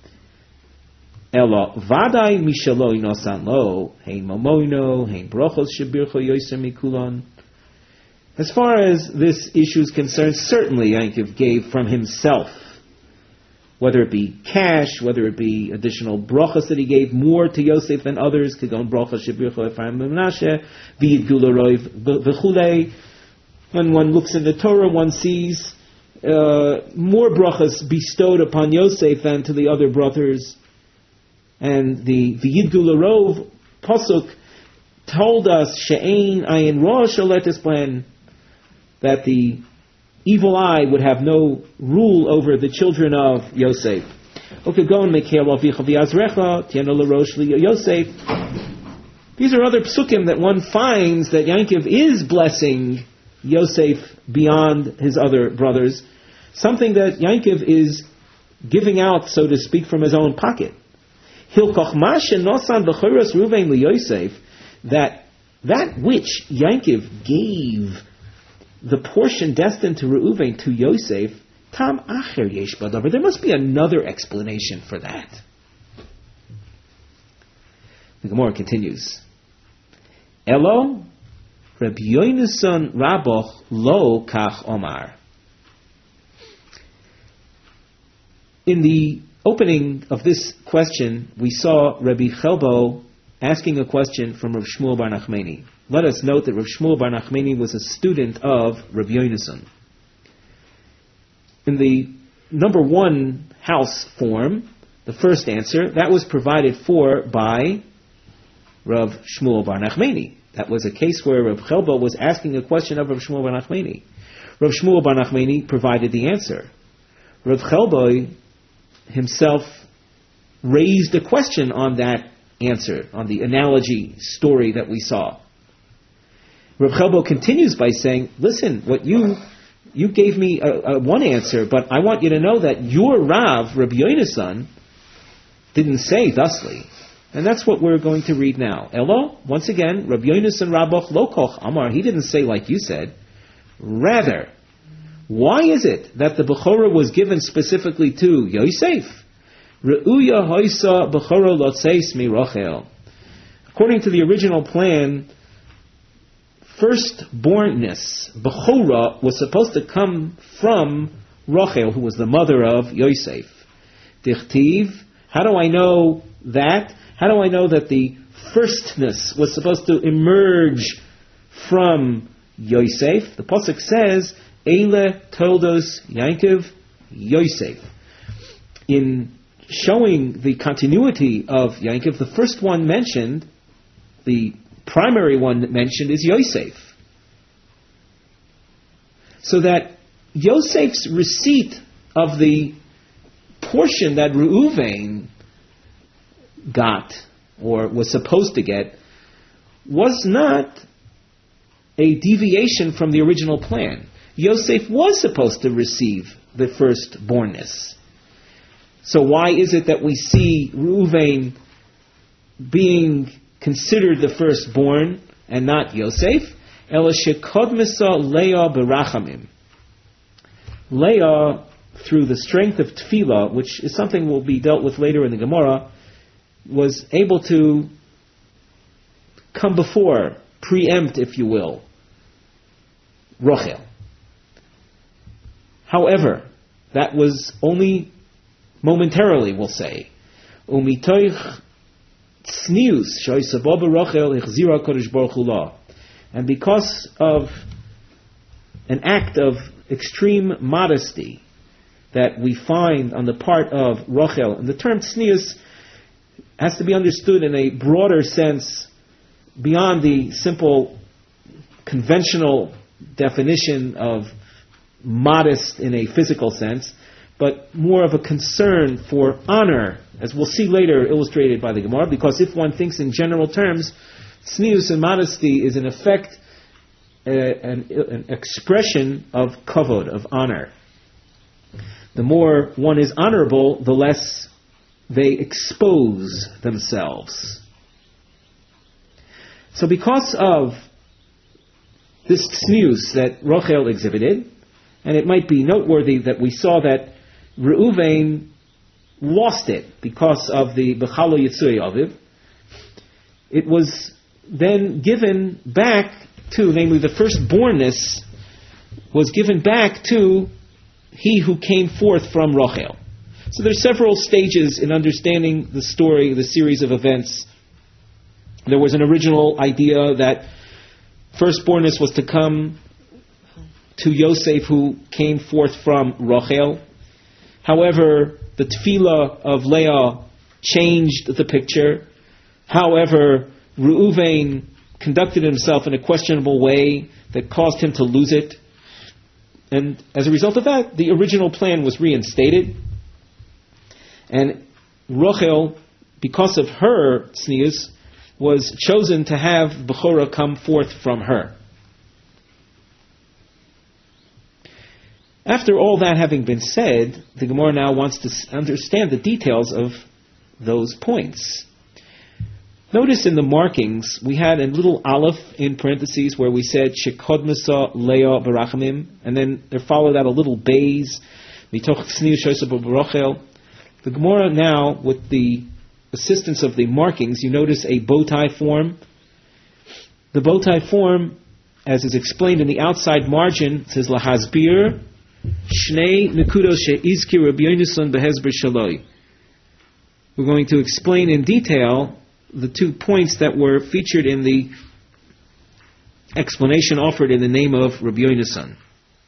Elo vaday mishalo inosan lo hein momoino hein brochos shebircho yoser mikulon. As far as this issue is concerned, certainly Yaakov gave from himself, whether it be cash, whether it be additional brachos that he gave more to Yosef than others, kegon brochos shebircho Ephraim Menashe, v'yid gularov v'chulei. When one looks in the Torah, one sees uh, more brachas bestowed upon Yosef than to the other brothers. And the V'yidgu L'Rov pasuk told us she'ein ayin ra sholetes b'hen, that the evil eye would have no rule over the children of Yosef. Okay, go and make Avicha v'Yazrecha tieno l'rosh li Yosef. These are other psukim that one finds that Yaakov is blessing Yosef beyond his other brothers, something that Yaakov is giving out, so to speak, from his own pocket. That that which Yaakov gave, the portion destined to Reuven, to Yosef, tam acher yesh badavar. There must be another explanation for that. The Gemara continues. Elo, Rabbi Yonasan Raboch lo kach omar. In the opening of this question, we saw Rabbi Chelbo asking a question from Rav Shmuel bar Nachmani. Let us note that Rav Shmuel bar Nachmani was a student of Rabbi Yonasan. In the number one house form, the first answer, that was provided for by Rav Shmuel bar Nachmani. That was a case where Rav Chelbo was asking a question of Rav Shmuel bar Nachmani. Rav Shmuel bar Nachmani provided the answer. Rav Chelbo himself raised a question on that answer, on the analogy story that we saw. Rav Chelbo continues by saying, listen, what you you gave me a, a one answer, but I want you to know that your Rav, Rabbi Yonasan, didn't say thusly. And that's what we're going to read now. Elo, once again, Rabbi Yonasan Raboch lo koch amar, he didn't say like you said. Rather, why is it that the Bechorah was given specifically to Yosef? Re'uya hoisa Bechorah lotzeis mi Rachel. According to the original plan, firstbornness, Bechorah, was supposed to come from Rachel, who was the mother of Yosef. Dichtiv, how do I know that? How do I know that the firstness was supposed to emerge from Yosef? The pasuk says, Eile toldos Yaakov Yosef. In showing the continuity of Yaakov, the first one mentioned, the primary one mentioned, is Yosef. So that Yosef's receipt of the portion that Reuven got, or was supposed to get, was not a deviation from the original plan. Yosef was supposed to receive the firstbornness. So why is it that we see Reuven being considered the firstborn and not Yosef? Ela shekodmesa Leah berachamim. Leah, through the strength of tefillah, which is something will be dealt with later in the Gemara, was able to come before, preempt, if you will, Rachel. However, that was only momentarily, we'll say. Umitoich tznius shoysabah Rachel ichzira kodesh baruch hu la. And because of an act of extreme modesty that we find on the part of Rachel, and the term tznius has to be understood in a broader sense beyond the simple conventional definition of modest in a physical sense, but more of a concern for honor, as we'll see later illustrated by the Gemara, because if one thinks in general terms, tznius and modesty is in effect uh, an, an expression of kavod, of honor. The more one is honorable, the less they expose themselves. So because of this tznius that Rachel exhibited, and it might be noteworthy that we saw that Reuven lost it because of the Bechalo Yitzui Aviv, it was then given back to, namely the firstbornness, was given back to he who came forth from Rachel. So there's several stages in understanding the story, the series of events. There was an original idea that firstbornness was to come to Yosef, who came forth from Rachel. However, the tefillah of Leah changed the picture. However, Reuven conducted himself in a questionable way that caused him to lose it. And as a result of that, the original plan was reinstated. And Rachel, because of her tznius, was chosen to have Bechorah come forth from her. After all that having been said, the Gemara now wants to understand the details of those points. Notice in the markings, we had a little aleph in parentheses where we said, Shekodmasa Leah Barachamim, and then there followed that a little bays, Mitoch Tznius Shoseh Barachel. The Gemara now, with the assistance of the markings, you notice a bow tie form. The bow tie form, as is explained in the outside margin, says Lahazbir Shnei Nekudos She'izki Rabbi Yonasan Behezber Shaloi. We're going to explain in detail the two points that were featured in the explanation offered in the name of Rabbi Yonasan.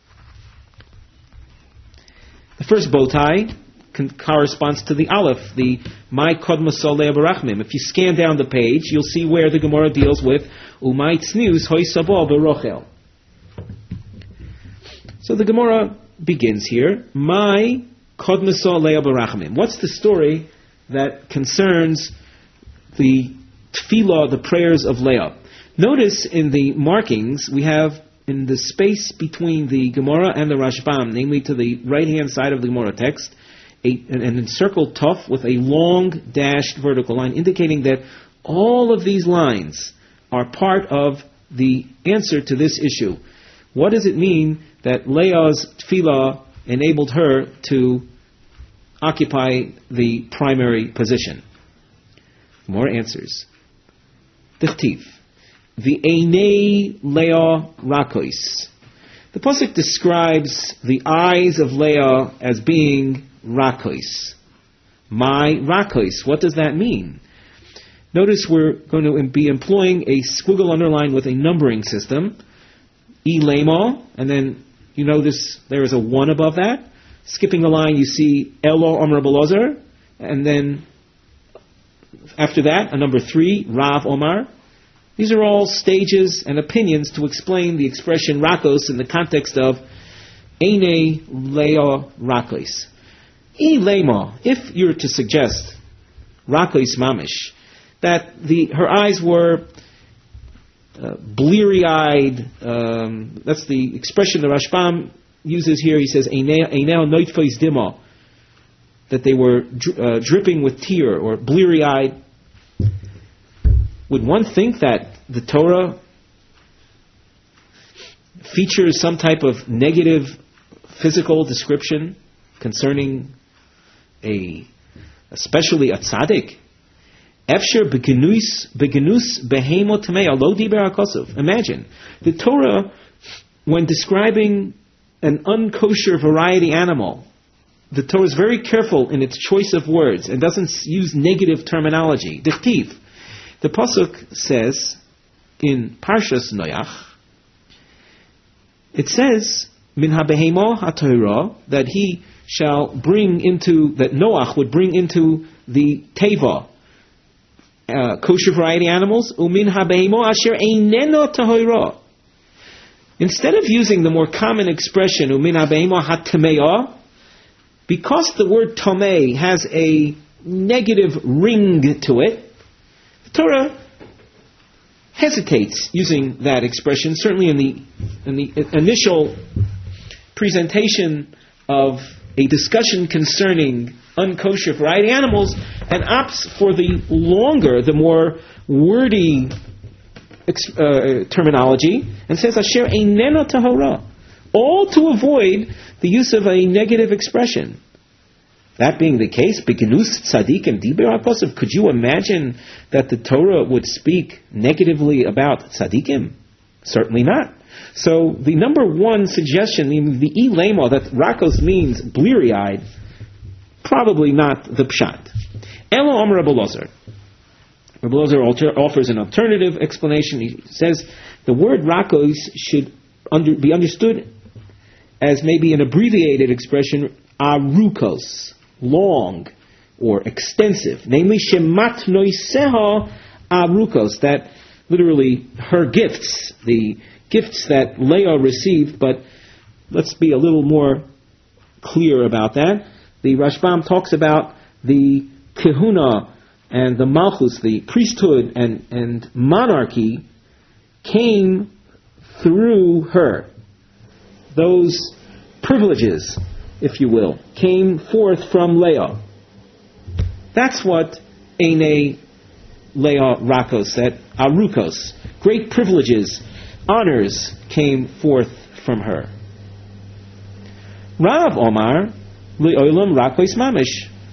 The first bow tie con- corresponds to the Aleph, the My Kodmasol Leah Barachmim. If you scan down the page, you'll see where the Gemara deals with Umay Tznius Hoy Sabal Berochel. So the Gemara begins here. My Kodmasol Leah Barachmim. What's the story that concerns the tefillah, the prayers of Leah? Notice in the markings we have in the space between the Gemara and the Rashbam, namely to the right-hand side of the Gemara text, a, an, an encircled tuf with a long dashed vertical line, indicating that all of these lines are part of the answer to this issue. What does it mean that Leah's tefillah enabled her to occupy the primary position? More answers. Dichtiv. The Einei Leah Rakois. The pasuk describes the eyes of Leah as being Rakois. My Rakois. What does that mean? Notice we're going to be employing a squiggle underline with a numbering system. E Lema, and then you notice there is a one above that. Skipping the line, you see Elo Omer Belozar, and then after that, a number three, Rav Omar. These are all stages and opinions to explain the expression Rakos in the context of Einei Leah Rakos. E Lema, if you're to suggest Rakos Mamish, that the her eyes were uh, bleary-eyed, um, that's the expression the Rashbam uses here. He says Einei Noitfos Dima, that they were dri- uh, dripping with tear or bleary-eyed. Would one think that the Torah features some type of negative physical description concerning a, especially a tzaddik? Efsher begenus begenus behemo tamei lo diber hakosov. Imagine the Torah, when describing an unkosher variety animal, the Torah is very careful in its choice of words and doesn't use negative terminology. Dichtiv. The pasuk says in Parshas Noach, it says min habehemo haTorah, that he shall bring into, that Noach would bring into the teva uh, kosher variety animals. Umin habehemo asher eineno tahorah. Instead of using the more common expression umin habehemo haTameah, because the word tamei has a negative ring to it, the Torah hesitates using that expression, certainly in the in the initial presentation of a discussion concerning unkosher variety animals, and opts for the longer, the more wordy uh, terminology, and says Asher eineno tahora, all to avoid the use of a negative expression. That being the case, begenus tzadikim diber hakosov, could you imagine that the Torah would speak negatively about tzadikim? Certainly not. So the number one suggestion, the e lema, that rakos means bleary-eyed, probably not the pshat. Elo Omer Rabbi Elazar. Rabbi Elazar offers an alternative explanation. He says the word rakos should under, be understood as maybe an abbreviated expression, arukos, long or extensive, namely shemat noiseha arukos, that literally her gifts, the gifts that Leah received. But let's be a little more clear about that. The Rashbam talks about the kehuna and the malchus, the priesthood and, and monarchy, came through her. Those privileges, if you will, came forth from Leah. That's what Einei Leah Rakos, that Arukos, great privileges, honors came forth from her. Rav Omar, Le'olam Rakos Mamish.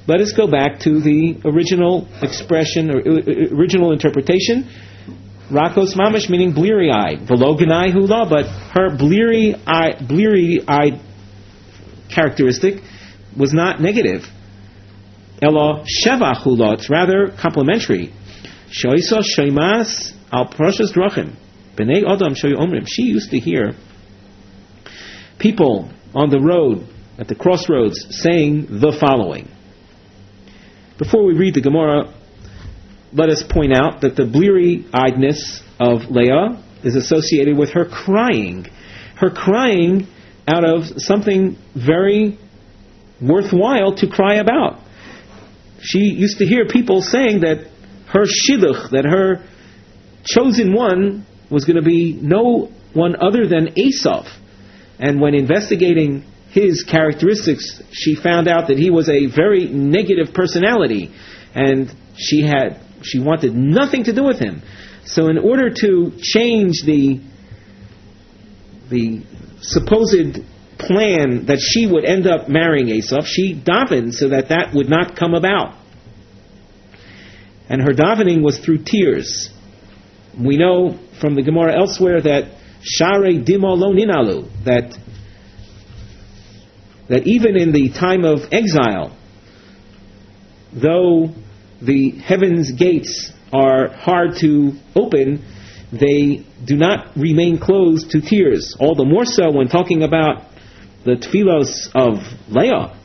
let us go back to the original expression or uh, original interpretation. Rakos mamish, meaning bleary-eyed. V'lo ganai hula, but her bleary-eyed, bleary-eyed characteristic was not negative. Elo sheva hula, it's rather complimentary. Shoisa sheimas al proshas drachim. B'nei adam shoy omrim. She used to hear people on the road, at the crossroads, saying the following. Before we read the Gemara, let us point out that the bleary-eyedness of Leah is associated with her crying. Her crying out of something very worthwhile to cry about. She used to hear people saying that her shidduch, that her chosen one, was going to be no one other than Esav. And when investigating his characteristics, she found out that he was a very negative personality, and she had she wanted nothing to do with him. So in order to change the the supposed plan that she would end up marrying Esav, she davened so that that would not come about. And her davening was through tears. We know from the Gemara elsewhere that Sharei Dimo Lo Ninalu, that that even in the time of exile, though the heaven's gates are hard to open, they do not remain closed to tears. All the more so when talking about the tefillos of Leah.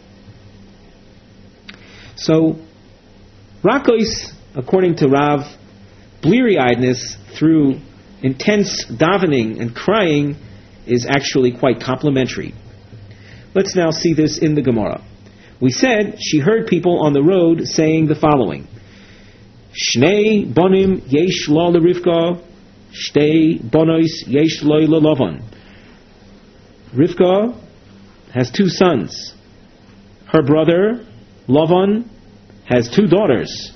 So, Rakos, according to Rav, bleary-eyedness through intense davening and crying is actually quite complimentary. Let's now see this in the Gemara. We said she heard people on the road saying the following: Shnei bonim yesh lo leRivka, shtei bonos yesh lo leLavan. Rivka has two sons. Her brother Lavan has two daughters.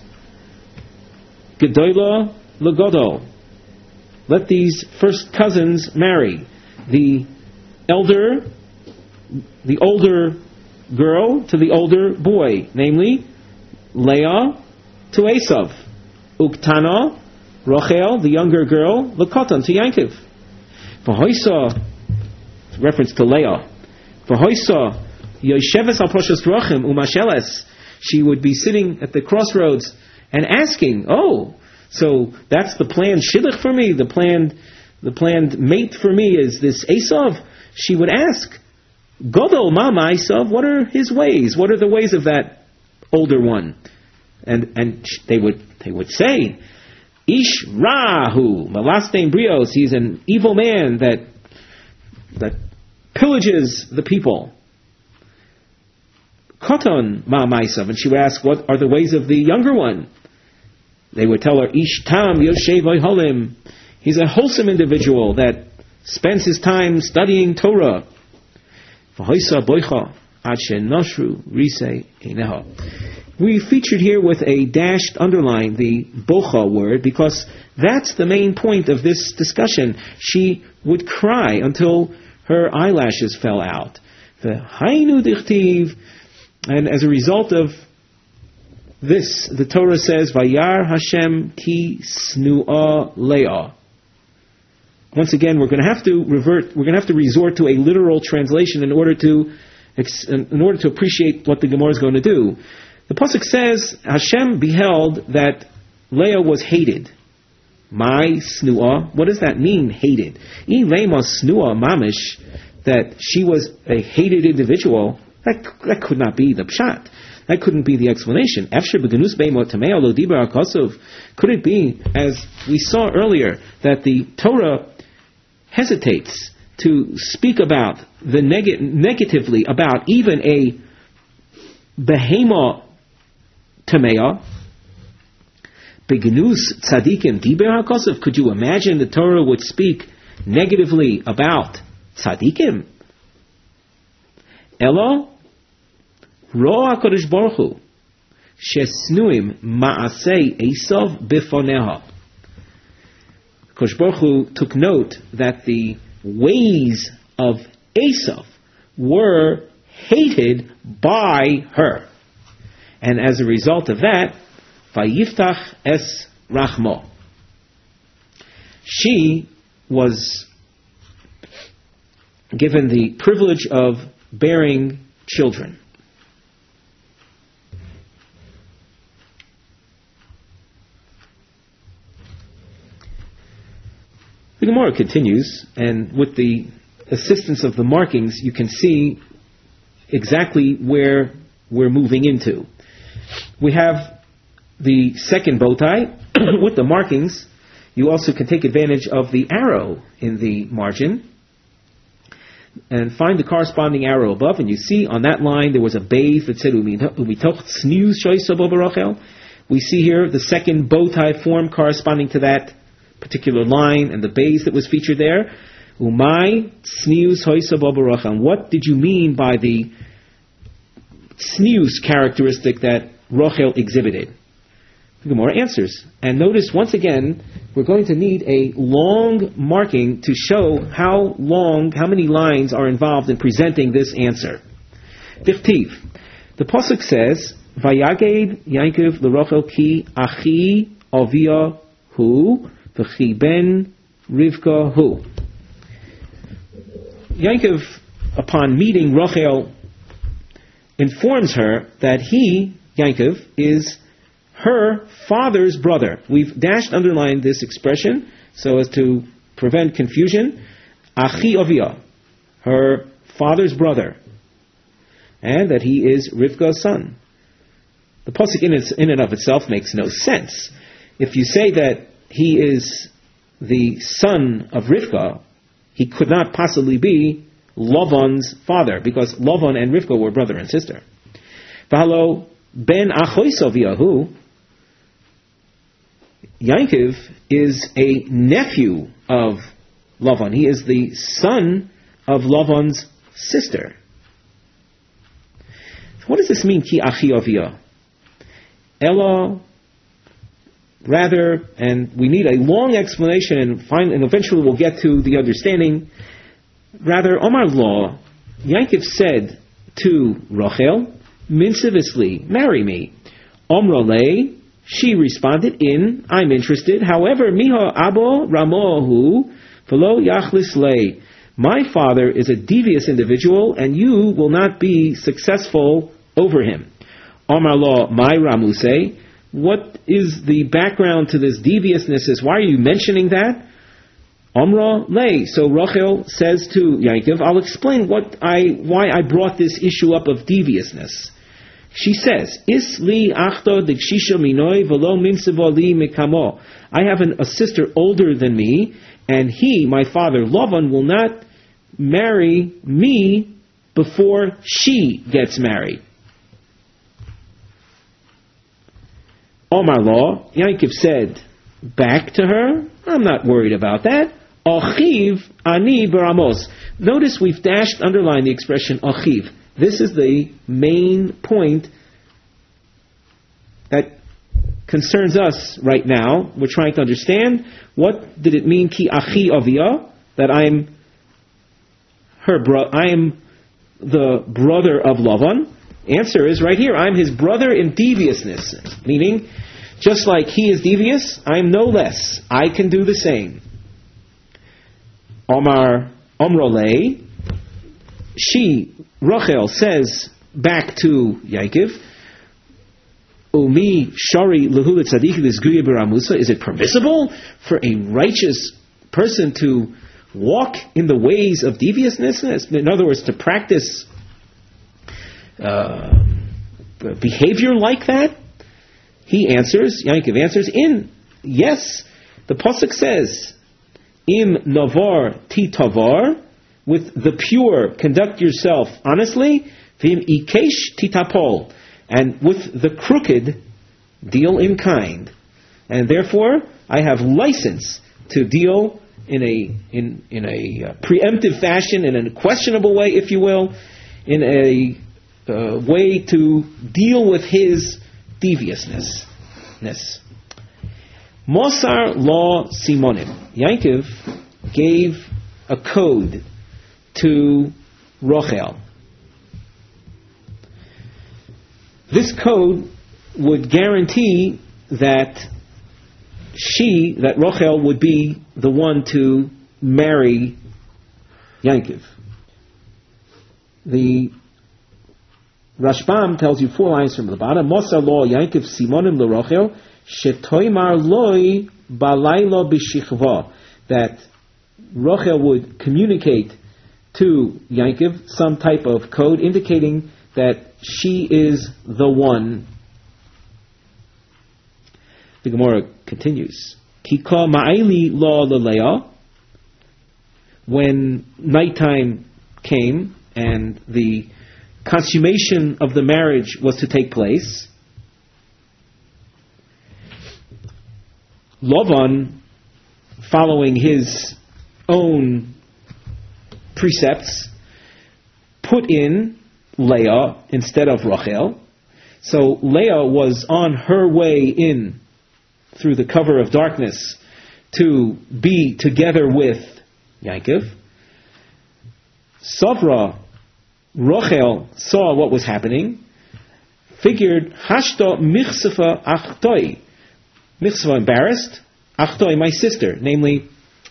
Gedola leGodol. Let these first cousins marry. The elder, the older girl to the older boy, namely Leah to Esav. Uktana, Rachel, the younger girl, Lekatan to Yankov. V'hoisa, reference to Leah. V'hoisa, Yosheves al Proshas Drachim umasheles. She would be sitting at the crossroads and asking, oh, so that's the planned shidduch for me, the planned, the planned mate for me is this Esav. She would ask, Godol Mama Esav, what are his ways? What are the ways of that older one? And and they would they would say, Ish Rahu, Malastein Brios, he's an evil man that that pillages the people. Koton Mama Esav, and she would ask, what are the ways of the younger one? They would tell her, Ish Tam Yoshev Oiholim, he's a wholesome individual that spends his time studying Torah. We featured here with a dashed underline the bocha word because that's the main point of this discussion. She would cry until her eyelashes fell out. The hainu dichtiv, and as a result of this, the Torah says, Vayar Hashem ki snua Leah. Once again, we're going to have to revert. We're going to have to resort to a literal translation in order to, in order to appreciate what the Gemara is going to do. The pasuk says Hashem beheld that Leah was hated. My snua. What does that mean? Hated. Ilema snua mamish. That she was a hated individual. That that could not be the pshat. That couldn't be the explanation. Could it be, as we saw earlier, that the Torah hesitates to speak about the neg- negatively about even a behema tamea? Begnus tzadikim diber hakosov. Could you imagine the Torah would speak negatively about tzadikim? Elo Ro HaKadosh Baruch Hu shesnuim ma'asei Esav bifoneha. HaKadosh Baruch Hu took note that the ways of Esav were hated by her. And as a result of that, Vayiftach es Rachmo. She was given the privilege of bearing children. The Gemara continues, and with the assistance of the markings, you can see exactly where we're moving into. We have the second bow tie with the markings. You also can take advantage of the arrow in the margin and find the corresponding arrow above, and you see on that line there was a beis that said umitoch tznius shoysa bo barachel. We see here the second bow tie form corresponding to that particular line and the beis that was featured there. Umay tznius hoysa bo barachel. What did you mean by the tznius characteristic that Rachel exhibited? The Gemara answers. And notice once again, we're going to need a long marking to show how long, how many lines are involved in presenting this answer. Dichtiv. The pasuk says, Vayaged Yaakov l'Rachel ki achi avia hu v'chi ben Rivka hu. Yaakov, upon meeting Rachel, informs her that he, Yaakov, is her father's brother. We've dashed underlined this expression so as to prevent confusion. Achi avia, her father's brother, and that he is Rivka's son. The pasuk in, in and of itself makes no sense. If you say that he is the son of Rivka, he could not possibly be Lavan's father, because Lavan and Rivka were brother and sister. V'halo ben achois aviahu, Yaakov is a nephew of Lavan. He is the son of Lavan's sister. What does this mean, ki achi avia? Ella, rather, and we need a long explanation, and find, and eventually we'll get to the understanding. Rather, Omar Law, Yaakov said to Rachel, minciviously, marry me. Omrale, she responded in, I'm interested. However, miha abo ramohu v'lo yachlis lei. My father is a devious individual, and you will not be successful over him. Omar Law, my ramuse. What is the background to this deviousness? Is why are you mentioning that? Omra lei. So Rachel says to Yaakov, I'll explain what I why I brought this issue up of deviousness. She says, Is li achto dikshisha minoi velo minsivo li mikamo. I have an, a sister older than me, and he, my father, Lavan, will not marry me before she gets married. Omar Law, Yaakov said back to her, I'm not worried about that. Achiv ani baramos. Notice we've dashed, underlined the expression achiv. This is the main point that concerns us right now. We're trying to understand, what did it mean, ki achi avia, that I'm her bro- I am the brother of Lavan. Answer is right here, I'm his brother in deviousness. Meaning, just like he is devious, I'm no less. I can do the same. Omar Omrole, she, Rachel, says back to Yaakov, Umi shari lehulet tzaddik l'zguya b'ramusa. Is it permissible for a righteous person to walk in the ways of deviousness? In other words, to practice uh, behavior like that? He answers, Yaakov answers, in, yes, the pasuk says, Im navar ti tavar, with the pure conduct yourself honestly, vim ikesh ti tapol, and with the crooked deal in kind. And therefore, I have license to deal in a in in a uh, preemptive fashion, in a questionable way, if you will, in a uh, way to deal with his deviousness. Mosar law simonim. Yaakov gave a code to Rachel. This code would guarantee that she, that Rochel, would be the one to marry Yankov. The Rashbam tells you four lines from the bottom. Mosar lo Yankov Simonim LeRochel shetoimar loi balaylo b'shichva, that Rochel would communicate to Yankov some type of code indicating that she is the one. The Gemara continues. Kika ma'ili lo leleah, when nighttime came and the consummation of the marriage was to take place, Lavan, following his own precepts, put in Leah instead of Rachel. So Leah was on her way in through the cover of darkness to be together with Yankov. Savra, Rachel, saw what was happening, figured, Hashta michsefa achtoi. Michsefa, embarrassed, achtoi, my sister. Namely,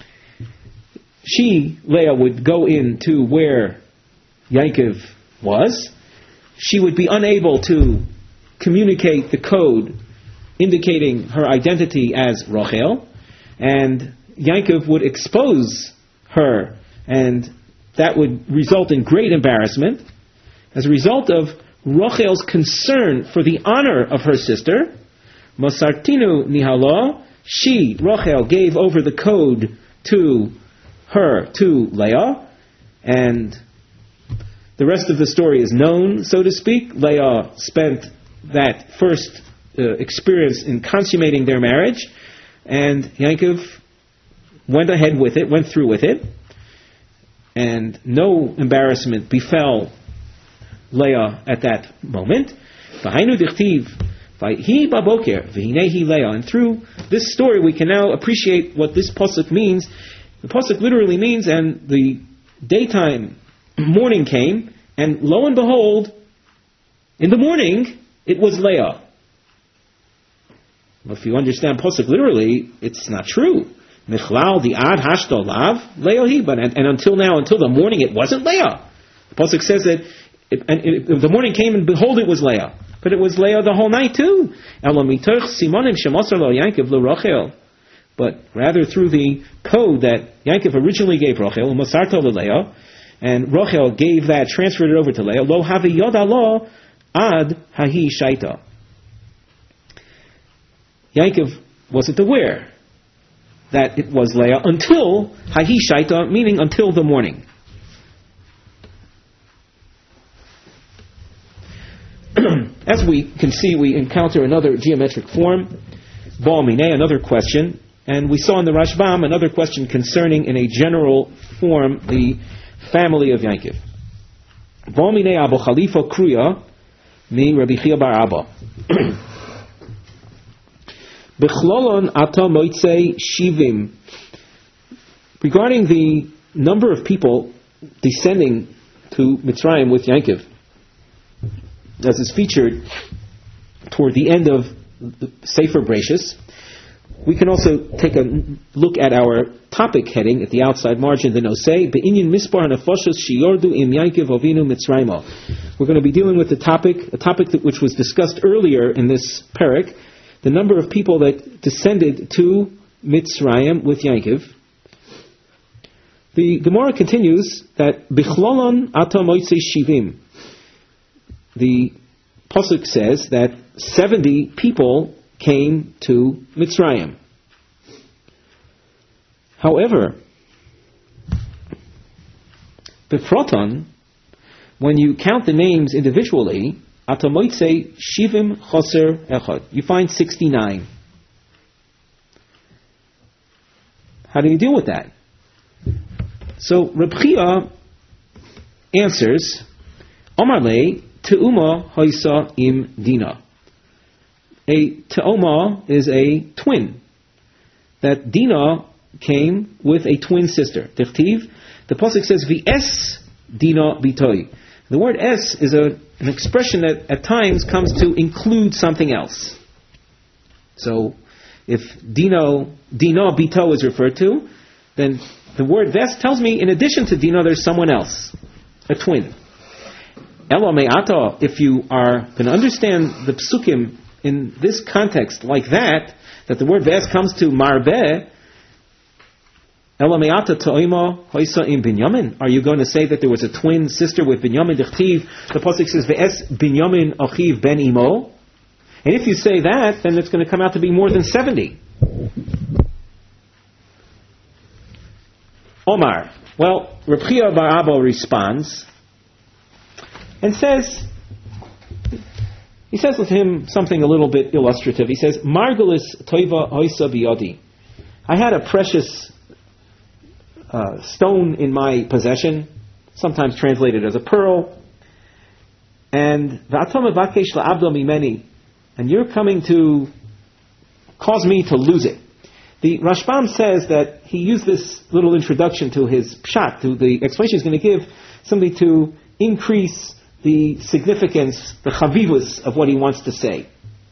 she, Leah, would go in to where Yankov was. She would be unable to communicate the code indicating her identity as Rachel, and Yankov would expose her, and that would result in great embarrassment. As a result of Rachel's concern for the honor of her sister, Masartinu Nihalo, she, Rachel, gave over the code to her, to Leah, and the rest of the story is known, so to speak. Leah spent that first uh, experience in consummating their marriage, and Yankov went ahead with it, went through with it, and no embarrassment befell Leah at that moment. And through this story we can now appreciate what this pasuk means. The pasuk literally means, and the daytime, morning came, and lo and behold, in the morning, it was Leah. Well, if you understand pasuk literally, it's not true. Michlal the ad hashto lav Leohi, but and, and until now, until the morning, it wasn't Leah. The pasuk says that, it, and it, the morning came, and behold, it was Leah. But it was Leah the whole night too. But rather through the code that Yankov originally gave Rachel, and Rachel gave that, transferred it over to Leah. Lo havi yoda lo ad hahi shaita. Yankov wasn't aware that it was Leah until hahi shaita, meaning until the morning. As we can see, we encounter another geometric form, Baal Mineh, another question, and we saw in the Rashbam another question concerning, in a general form, the family of Yankov. Baal Mineh Abu Khalifa Kruya mi Rabbi Chia bar Abba. Bechlolon ata moitzei shivim. Regarding the number of people descending to Mitzrayim with Yankov, as is featured toward the end of the Sefer Bereshis, we can also take a look at our topic heading at the outside margin, the Nosei, Be'inyin Mispar HaNefoshos Shiyordu Im Yankov Avinu Mitzrayim. We're going to be dealing with the topic, a topic that, which was discussed earlier in this parak, the number of people that descended to Mitzrayim with Yankov. The Gemara continues that Bichlolon Ata Moitzei Shivim. The pasuk says that seventy people came to Mitzrayim. However, Befroton, when you count the names individually, Atamoitse Shivim Choser Echad, you find sixty-nine. How do you deal with that? So Reb Chia answers, Omar le Te'uma Haisa im Dina. A Te'oma is a twin. That Dina came with a twin sister. Tichtiv, the pasuk says, V'es Dina bitoi. The word es is a an expression that at times comes to include something else. So, if Dino, Dino Bito is referred to, then the word Ves tells me in addition to Dino there's someone else, a twin. Elo Me'ata, if you are going to understand the psukim in this context like that, that the word Ves comes to Marbeh, Elo Me'ata To'ima Hoisa im Binyamin. Are you going to say that there was a twin sister with Binyamin? D'chtiv, the pasuk says Ve'es Binyamin Achiv Ben Imo. And if you say that, then it's going to come out to be more than seventy. Omar. Well, Reb Chia bar Abba responds and says, he says with him something a little bit illustrative. He says, Margulis toiva hoisa biyodi. I had a precious uh, stone in my possession, sometimes translated as a pearl, and v'atom evakesh la'abdo mimeni, and you're coming to cause me to lose it. The Rashbam says that he used this little introduction to his pshat, to the explanation he's going to give, simply to increase the significance, the chavivus of what he wants to say.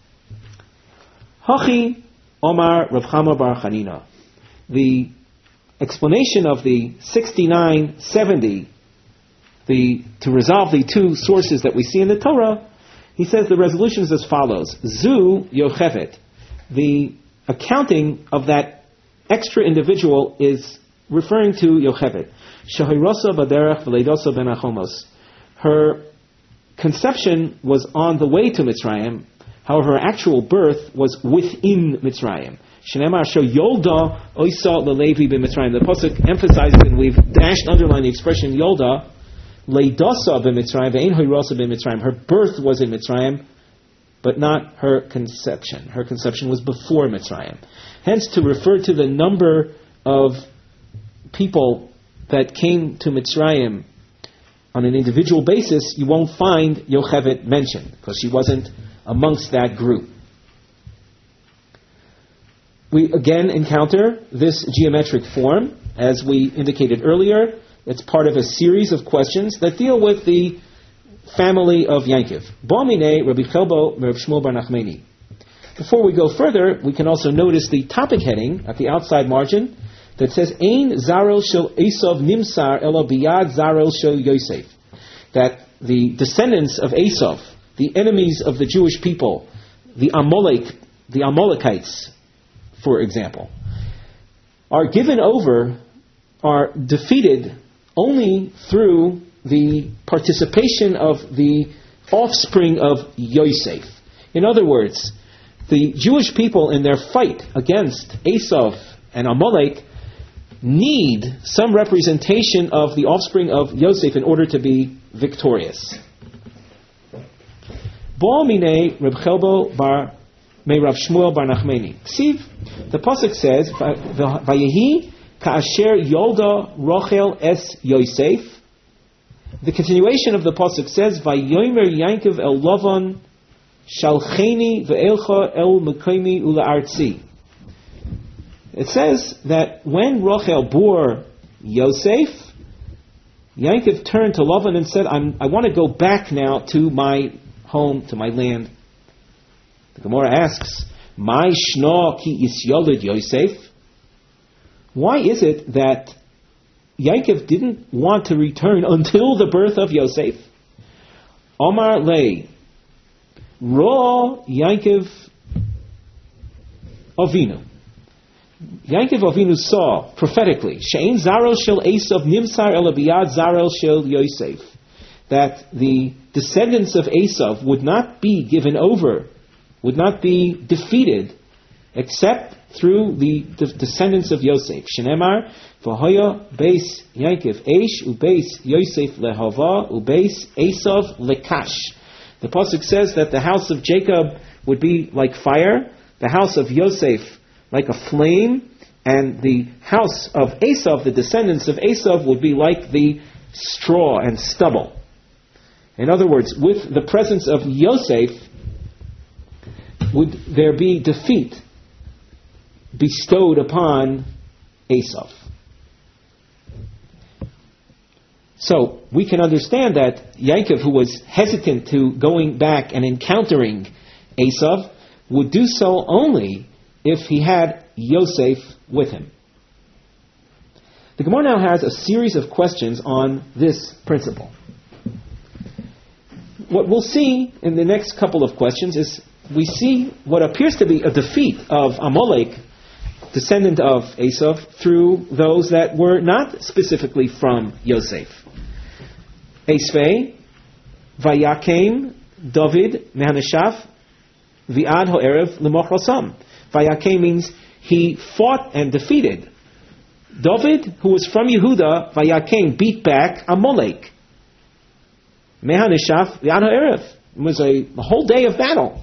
Hachi Omar Rav Chama bar Chanina. The explanation of the sixty-nine seventy, the to resolve the two sources that we see in the Torah, he says the resolution is as follows. Zu Yochevet. The accounting of that extra individual is referring to Yochevet. Shahirosa baderech v'leidosa ben achomos. Her conception was on the way to Mitzrayim. However, her actual birth was within Mitzrayim. Shneimar sho yolda oisa lelevi b'Mitzrayim. The pasuk emphasizes, and we've dashed underline the expression yolda, leidosa b'Mitzrayim ve'ein hoirosa b'Mitzrayim. Her birth was in Mitzrayim, but not her conception. Her conception was before Mitzrayim. Hence, to refer to the number of people that came to Mitzrayim on an individual basis, you won't find Yochevet mentioned, because she wasn't amongst that group. We again encounter this geometric form, as we indicated earlier. It's part of a series of questions that deal with the family of Yankiv. Ba'amine Rabbi Chelbo Rav Shmuel bar Nachmani. Before we go further, we can also notice the topic heading at the outside margin that says Ein Zarel Shel Esav Nimsar Elo Biyad Zarel Shel Yosef. That the descendants of Esav, the enemies of the Jewish people, the Amalek, the Amalekites, for example, are given over, are defeated only through the participation of the offspring of Yosef. In other words, the Jewish people in their fight against Esav and Amalek need some representation of the offspring of Yosef in order to be victorious. Ba'amine Reb Chelbo bar me Rav Shmuel bar Nachmani. Ksiv, the pasuk says, Vayehi ka'asher yolda Rochel es Yosef. The continuation of the pasuk says, Vayomer Yankiv el Lavan shalcheni ve'elcha el mekoimi ula'artzi. It says that when Rochel bore Yosef, Yankiv turned to Lavan and said, I'm, I want to go back now to my home, to my land. The Gemara asks, Mai shna ki isyolid Yosef? Why is it that Yaakov didn't want to return until the birth of Yosef? Omar lei, Ra Yaakov Avinu. Yaakov Avinu saw prophetically, She'ein Zarel Shel Esav Nimsar El Biyad Zarel Shel Yosef, that the descendants of Esav would not be given over, would not be defeated, except through the de- descendants of Yosef. Shenemar v'hoya beis Yaakov eish ubeis Yosef lehava ubeis Esav lekash. The pasuk says that the house of Jacob would be like fire, the house of Yosef like a flame, and the house of Esav, the descendants of Esav, would be like the straw and stubble. In other words, with the presence of Yosef, would there be defeat bestowed upon Esav. So we can understand that Yaakov, who was hesitant to going back and encountering Esav, would do so only if he had Yosef with him. The Gemara now has a series of questions on this principle. What we'll see in the next couple of questions is we see what appears to be a defeat of Amalek, descendant of Esav, through those that were not specifically from Yosef. Esvei, Vayakem, David, Mehaneshaf, Viad Ho'erev, L'moch Rasam. Vayakem means he fought and defeated. David, who was from Yehuda, Vayakem, beat back Amalek. Mehaneshaf, Viad Ho'erev. It was a, a whole day of battle.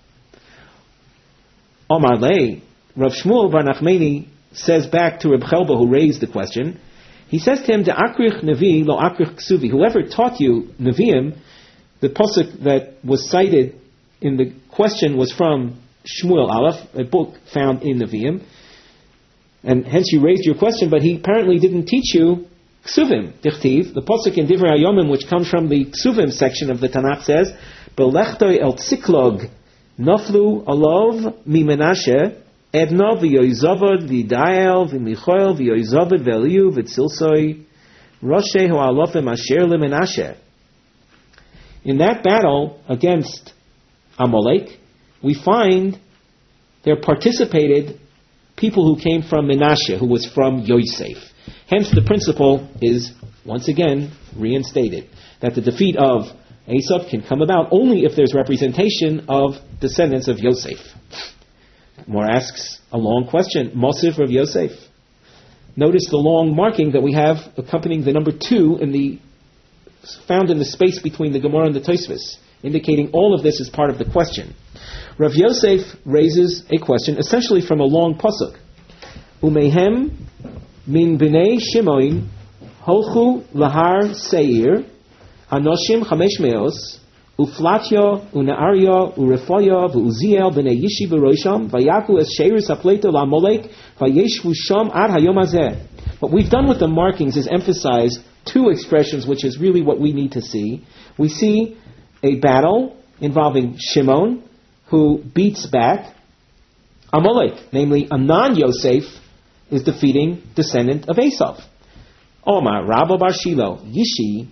Omar Lei, Rav Shmuel Bar Nachmani says back to Reb Chelba, who raised the question, he says to him, "De akrich nevi lo akrich ksuvi." Whoever taught you Nevi'im, the pasuk that was cited in the question was from Shmuel Aleph, a book found in Nevi'im, and hence you raised your question. But he apparently didn't teach you ksuvim. Dichtiv, the pasuk in Divrei Hayomim, which comes from the ksuvim section of the Tanakh, says, "Belechtoi el tziklog naflu alov mi Menashe." Edna v'yoizavad v'dael v'michoel v'yoizavad v'eliu v'tzilsoi Roshei ho'alofim asher le'menashe. In that battle against Amalek, we find there participated people who came from Menashe, who was from Yosef. Hence the principle is once again reinstated, that the defeat of Esav can come about only if there's representation of descendants of Yosef. More asks a long question. Mosif of Yosef. Notice the long marking that we have accompanying the number two in the found in the space between the Gemara and the Tosfos, indicating all of this is part of the question. Rav Yosef raises a question essentially from a long pasuk. Umehem min bnei Shimon holchu lahar seir anoshim chamesh meos Uflatya, Unaaria, Urefoya, Uziel, Bnei Yishi Berosham, Vayaku es Sheiris Apleto La Molek, Vayeshvu Sham Ad Hayom Hazeh. What we've done with the markings is emphasize two expressions, which is really what we need to see. We see a battle involving Shimon, who beats back Amalek, namely a non-Yosef is defeating descendant of Esav. Omar, Rabba Bar Shilo, Yishi,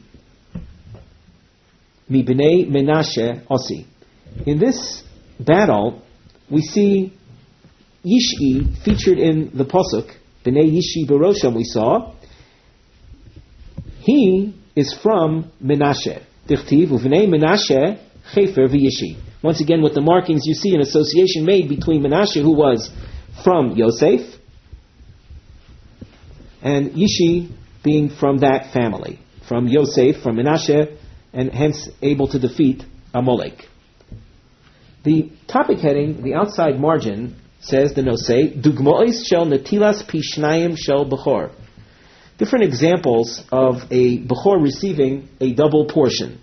Mi B'nei Menashe Osi. In this battle, we see Yishi featured in the pasuk, B'nei Yishi Berosham we saw. He is from Menashe. Dichtiv, U'v'nei Menashe Chefer V'Yishi. Once again, with the markings, you see an association made between Menashe, who was from Yosef, and Yishi being from that family, from Yosef, from Menashe, and hence able to defeat Amalek. The topic heading, the outside margin, says the Nosei, Dugmois shel netilas pishnayim shel bechor. Different examples of a bechor receiving a double portion.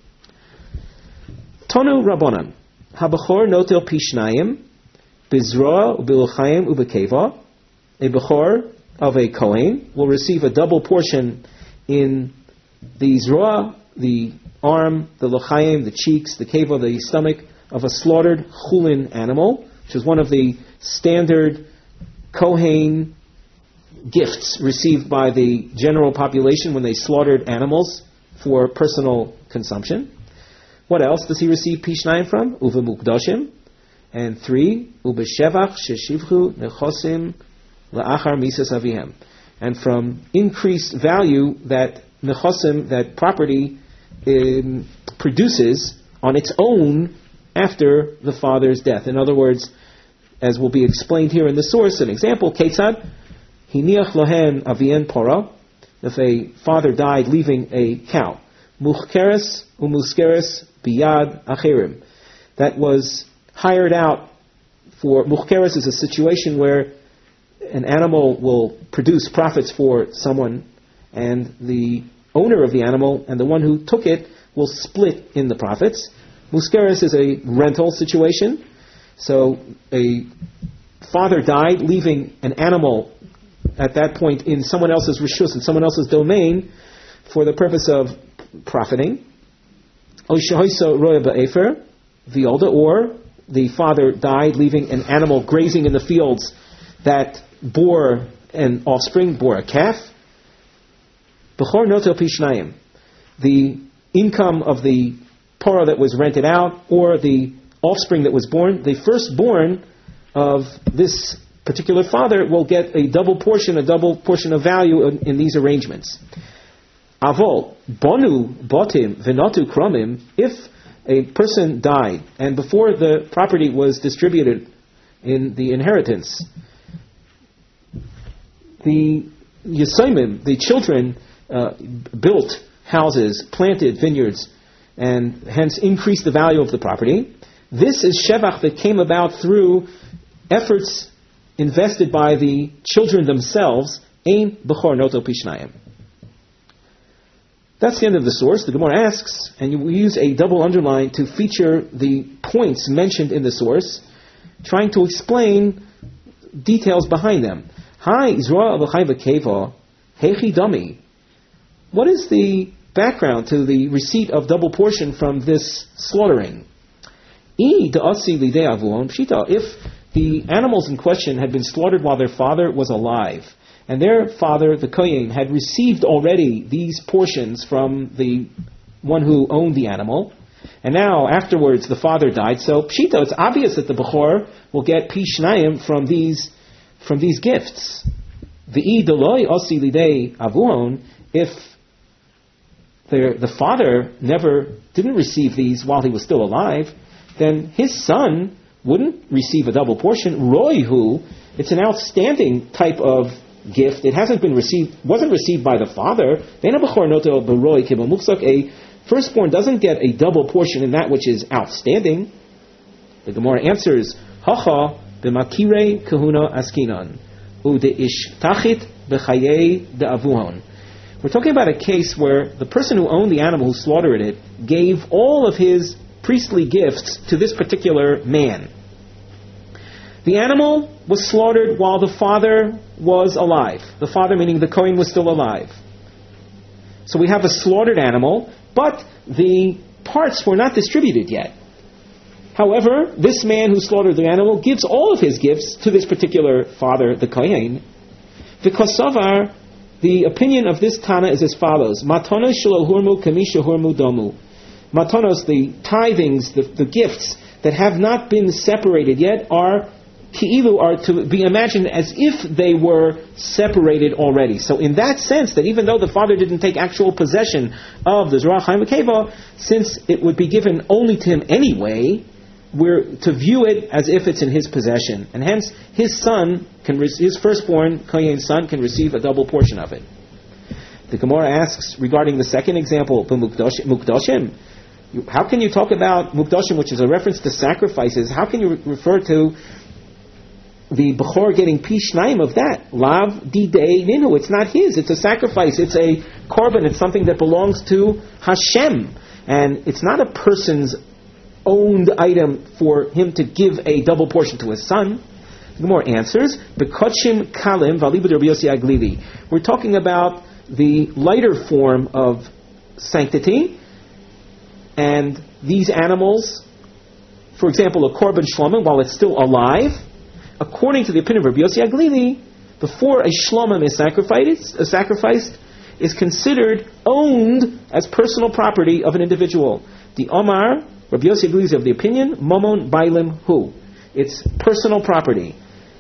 Tonu Rabbanan, habechor notel pishnayim, bizroa ubilchayim ubekeva. A bechor of a kohen will receive a double portion in the zroa, the arm, the l'chaim, the cheeks, the keva, the stomach of a slaughtered chulin animal, which is one of the standard kohen gifts received by the general population when they slaughtered animals for personal consumption. What else does he receive pishnayim from? Uve mukdashim. And three, ubeshevach sheshivchu nechosim la'achar misas avihem. And from increased value that nechosim, that property, Um, produces on its own after the father's death. In other words, as will be explained here in the source, an example, Ketzad, Hiniach lohen avien pora, if a father died leaving a cow, Muchkeres umuskeres biyad acherim, that was hired out for, Muchkeres is a situation where an animal will produce profits for someone, and the owner of the animal and the one who took it will split in the profits. Muskeres is a rental situation. So a father died, leaving an animal at that point in someone else's rishus, in someone else's domain. for the purpose of profiting. The older, or the father died, leaving an animal grazing in the fields that bore an offspring, bore a calf. Bechor notel pishnayim. The income of the parah that was rented out, or the offspring that was born, the firstborn of this particular father will get a double portion, a double portion of value in, in these arrangements. Avol, bonu botim v'notu kromim, if a person died, and before the property was distributed in the inheritance, the Yisomim, the children, uh, built houses, planted vineyards, and hence increased the value of the property. This is shevach that came about through efforts invested by the children themselves. Ein bechor noto pishnayim. That's the end of the source. The Gemara asks, and we use a double underline to feature the points mentioned in the source, trying to explain details behind them. Hi, Izra Avachai V'Keva, Hechi Dami. What is the background to the receipt of double portion from this slaughtering? If the animals in question had been slaughtered while their father was alive, and their father, the Kohen, had received already these portions from the one who owned the animal, and now afterwards the father died, so pshita, it's obvious that the Bechor will get pi shnayim from these from these gifts. V'i deloi osi lidei avuhon, if the, the father never didn't receive these while he was still alive, then his son wouldn't receive a double portion. Roihu, it's an outstanding type of gift. It hasn't been received, wasn't received by the father. A firstborn doesn't get a double portion in that which is outstanding. The Gemara answers, Hacha b'makirei kahuna askinan u'deish tachit b'chayei de'avuhon. We're talking about a case where the person who owned the animal, who slaughtered it, gave all of his priestly gifts to this particular man. The animal was slaughtered while the father was alive. The father meaning the Kohen was still alive. So we have a slaughtered animal, but the parts were not distributed yet. However, this man who slaughtered the animal gives all of his gifts to this particular father, the Kohen. Because Savar, the opinion of this Tana is as follows: Matonos shelo hurmu kamisha hurmu domu. Matonos, the tithings, the, the gifts that have not been separated yet, are ki'ilu, are to be imagined as if they were separated already. So in that sense, that even though the father didn't take actual possession of the Zerah Chaim V'Keva, since it would be given only to him anyway, we're to view it as if it's in his possession, and hence his son can, his firstborn Kohen's son can receive a double portion of it. The Gemara asks regarding the second example, Mukdashim. How can you talk about Mukdashim, which is a reference to sacrifices? How can you re- refer to the Bechor getting pi shnayim of that? Lav didei ninu. It's not his. It's a sacrifice. It's a korban. It's something that belongs to Hashem, and it's not a person's owned item for him to give a double portion to his son. The more answers. Bekotshim kalim v'alibud Rabbi Yossi Aglili. We're talking about the lighter form of sanctity, and these animals, for example, a korban shlomim, while it's still alive, according to the opinion of Rabbi Yossi Aglili, before a shlomim is sacrificed, a sacrificed is considered owned as personal property of an individual. The Omar, Rabbi Yossi Aglili is of the opinion, momon bailim hu. It's personal property.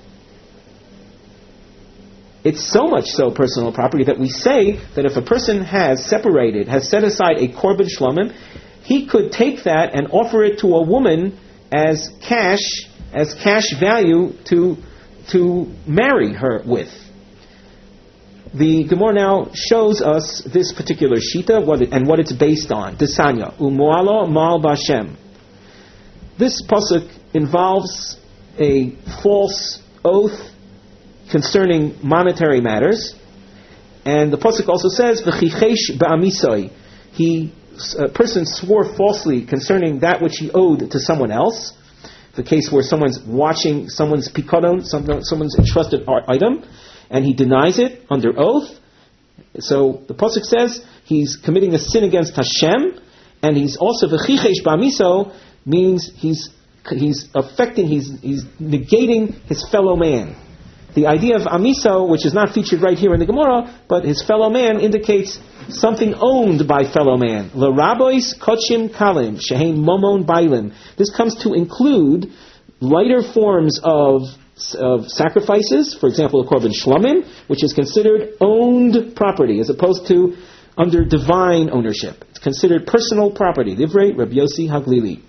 It's so much so personal property that we say that if a person has separated, has set aside a korban shlomim, he could take that and offer it to a woman as cash, as cash value to to marry her with. The Gemara now shows us this particular shita what it, and what it's based on. Desanya umoalo mal bashem. This pasuk involves a false oath concerning monetary matters, and the pasuk also says v'chichesh ba'amisoi. He a person swore falsely concerning that which he owed to someone else. The case where someone's watching someone's pikadon, someone's entrusted item, and he denies it under oath. So the pasuk says he's committing a sin against Hashem, and he's also v'chichesh ba'miso, means he's he's affecting, he's he's negating his fellow man. The idea of amiso, which is not featured right here in the Gemara, but his fellow man indicates something owned by fellow man. L'rabois kochim kalim shehein momon bailim. This comes to include lighter forms of of sacrifices, for example, a korban shlomim, which is considered owned property, as opposed to under divine ownership. It's considered personal property. Divrei Rabbi Yossi Haglili.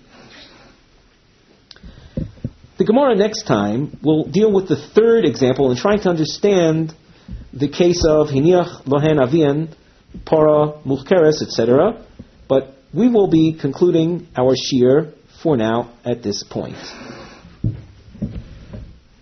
The Gemara next time will deal with the third example and trying to understand the case of hiniach lohen avian, para muchkeres, et cetera. But we will be concluding our shir for now at this point.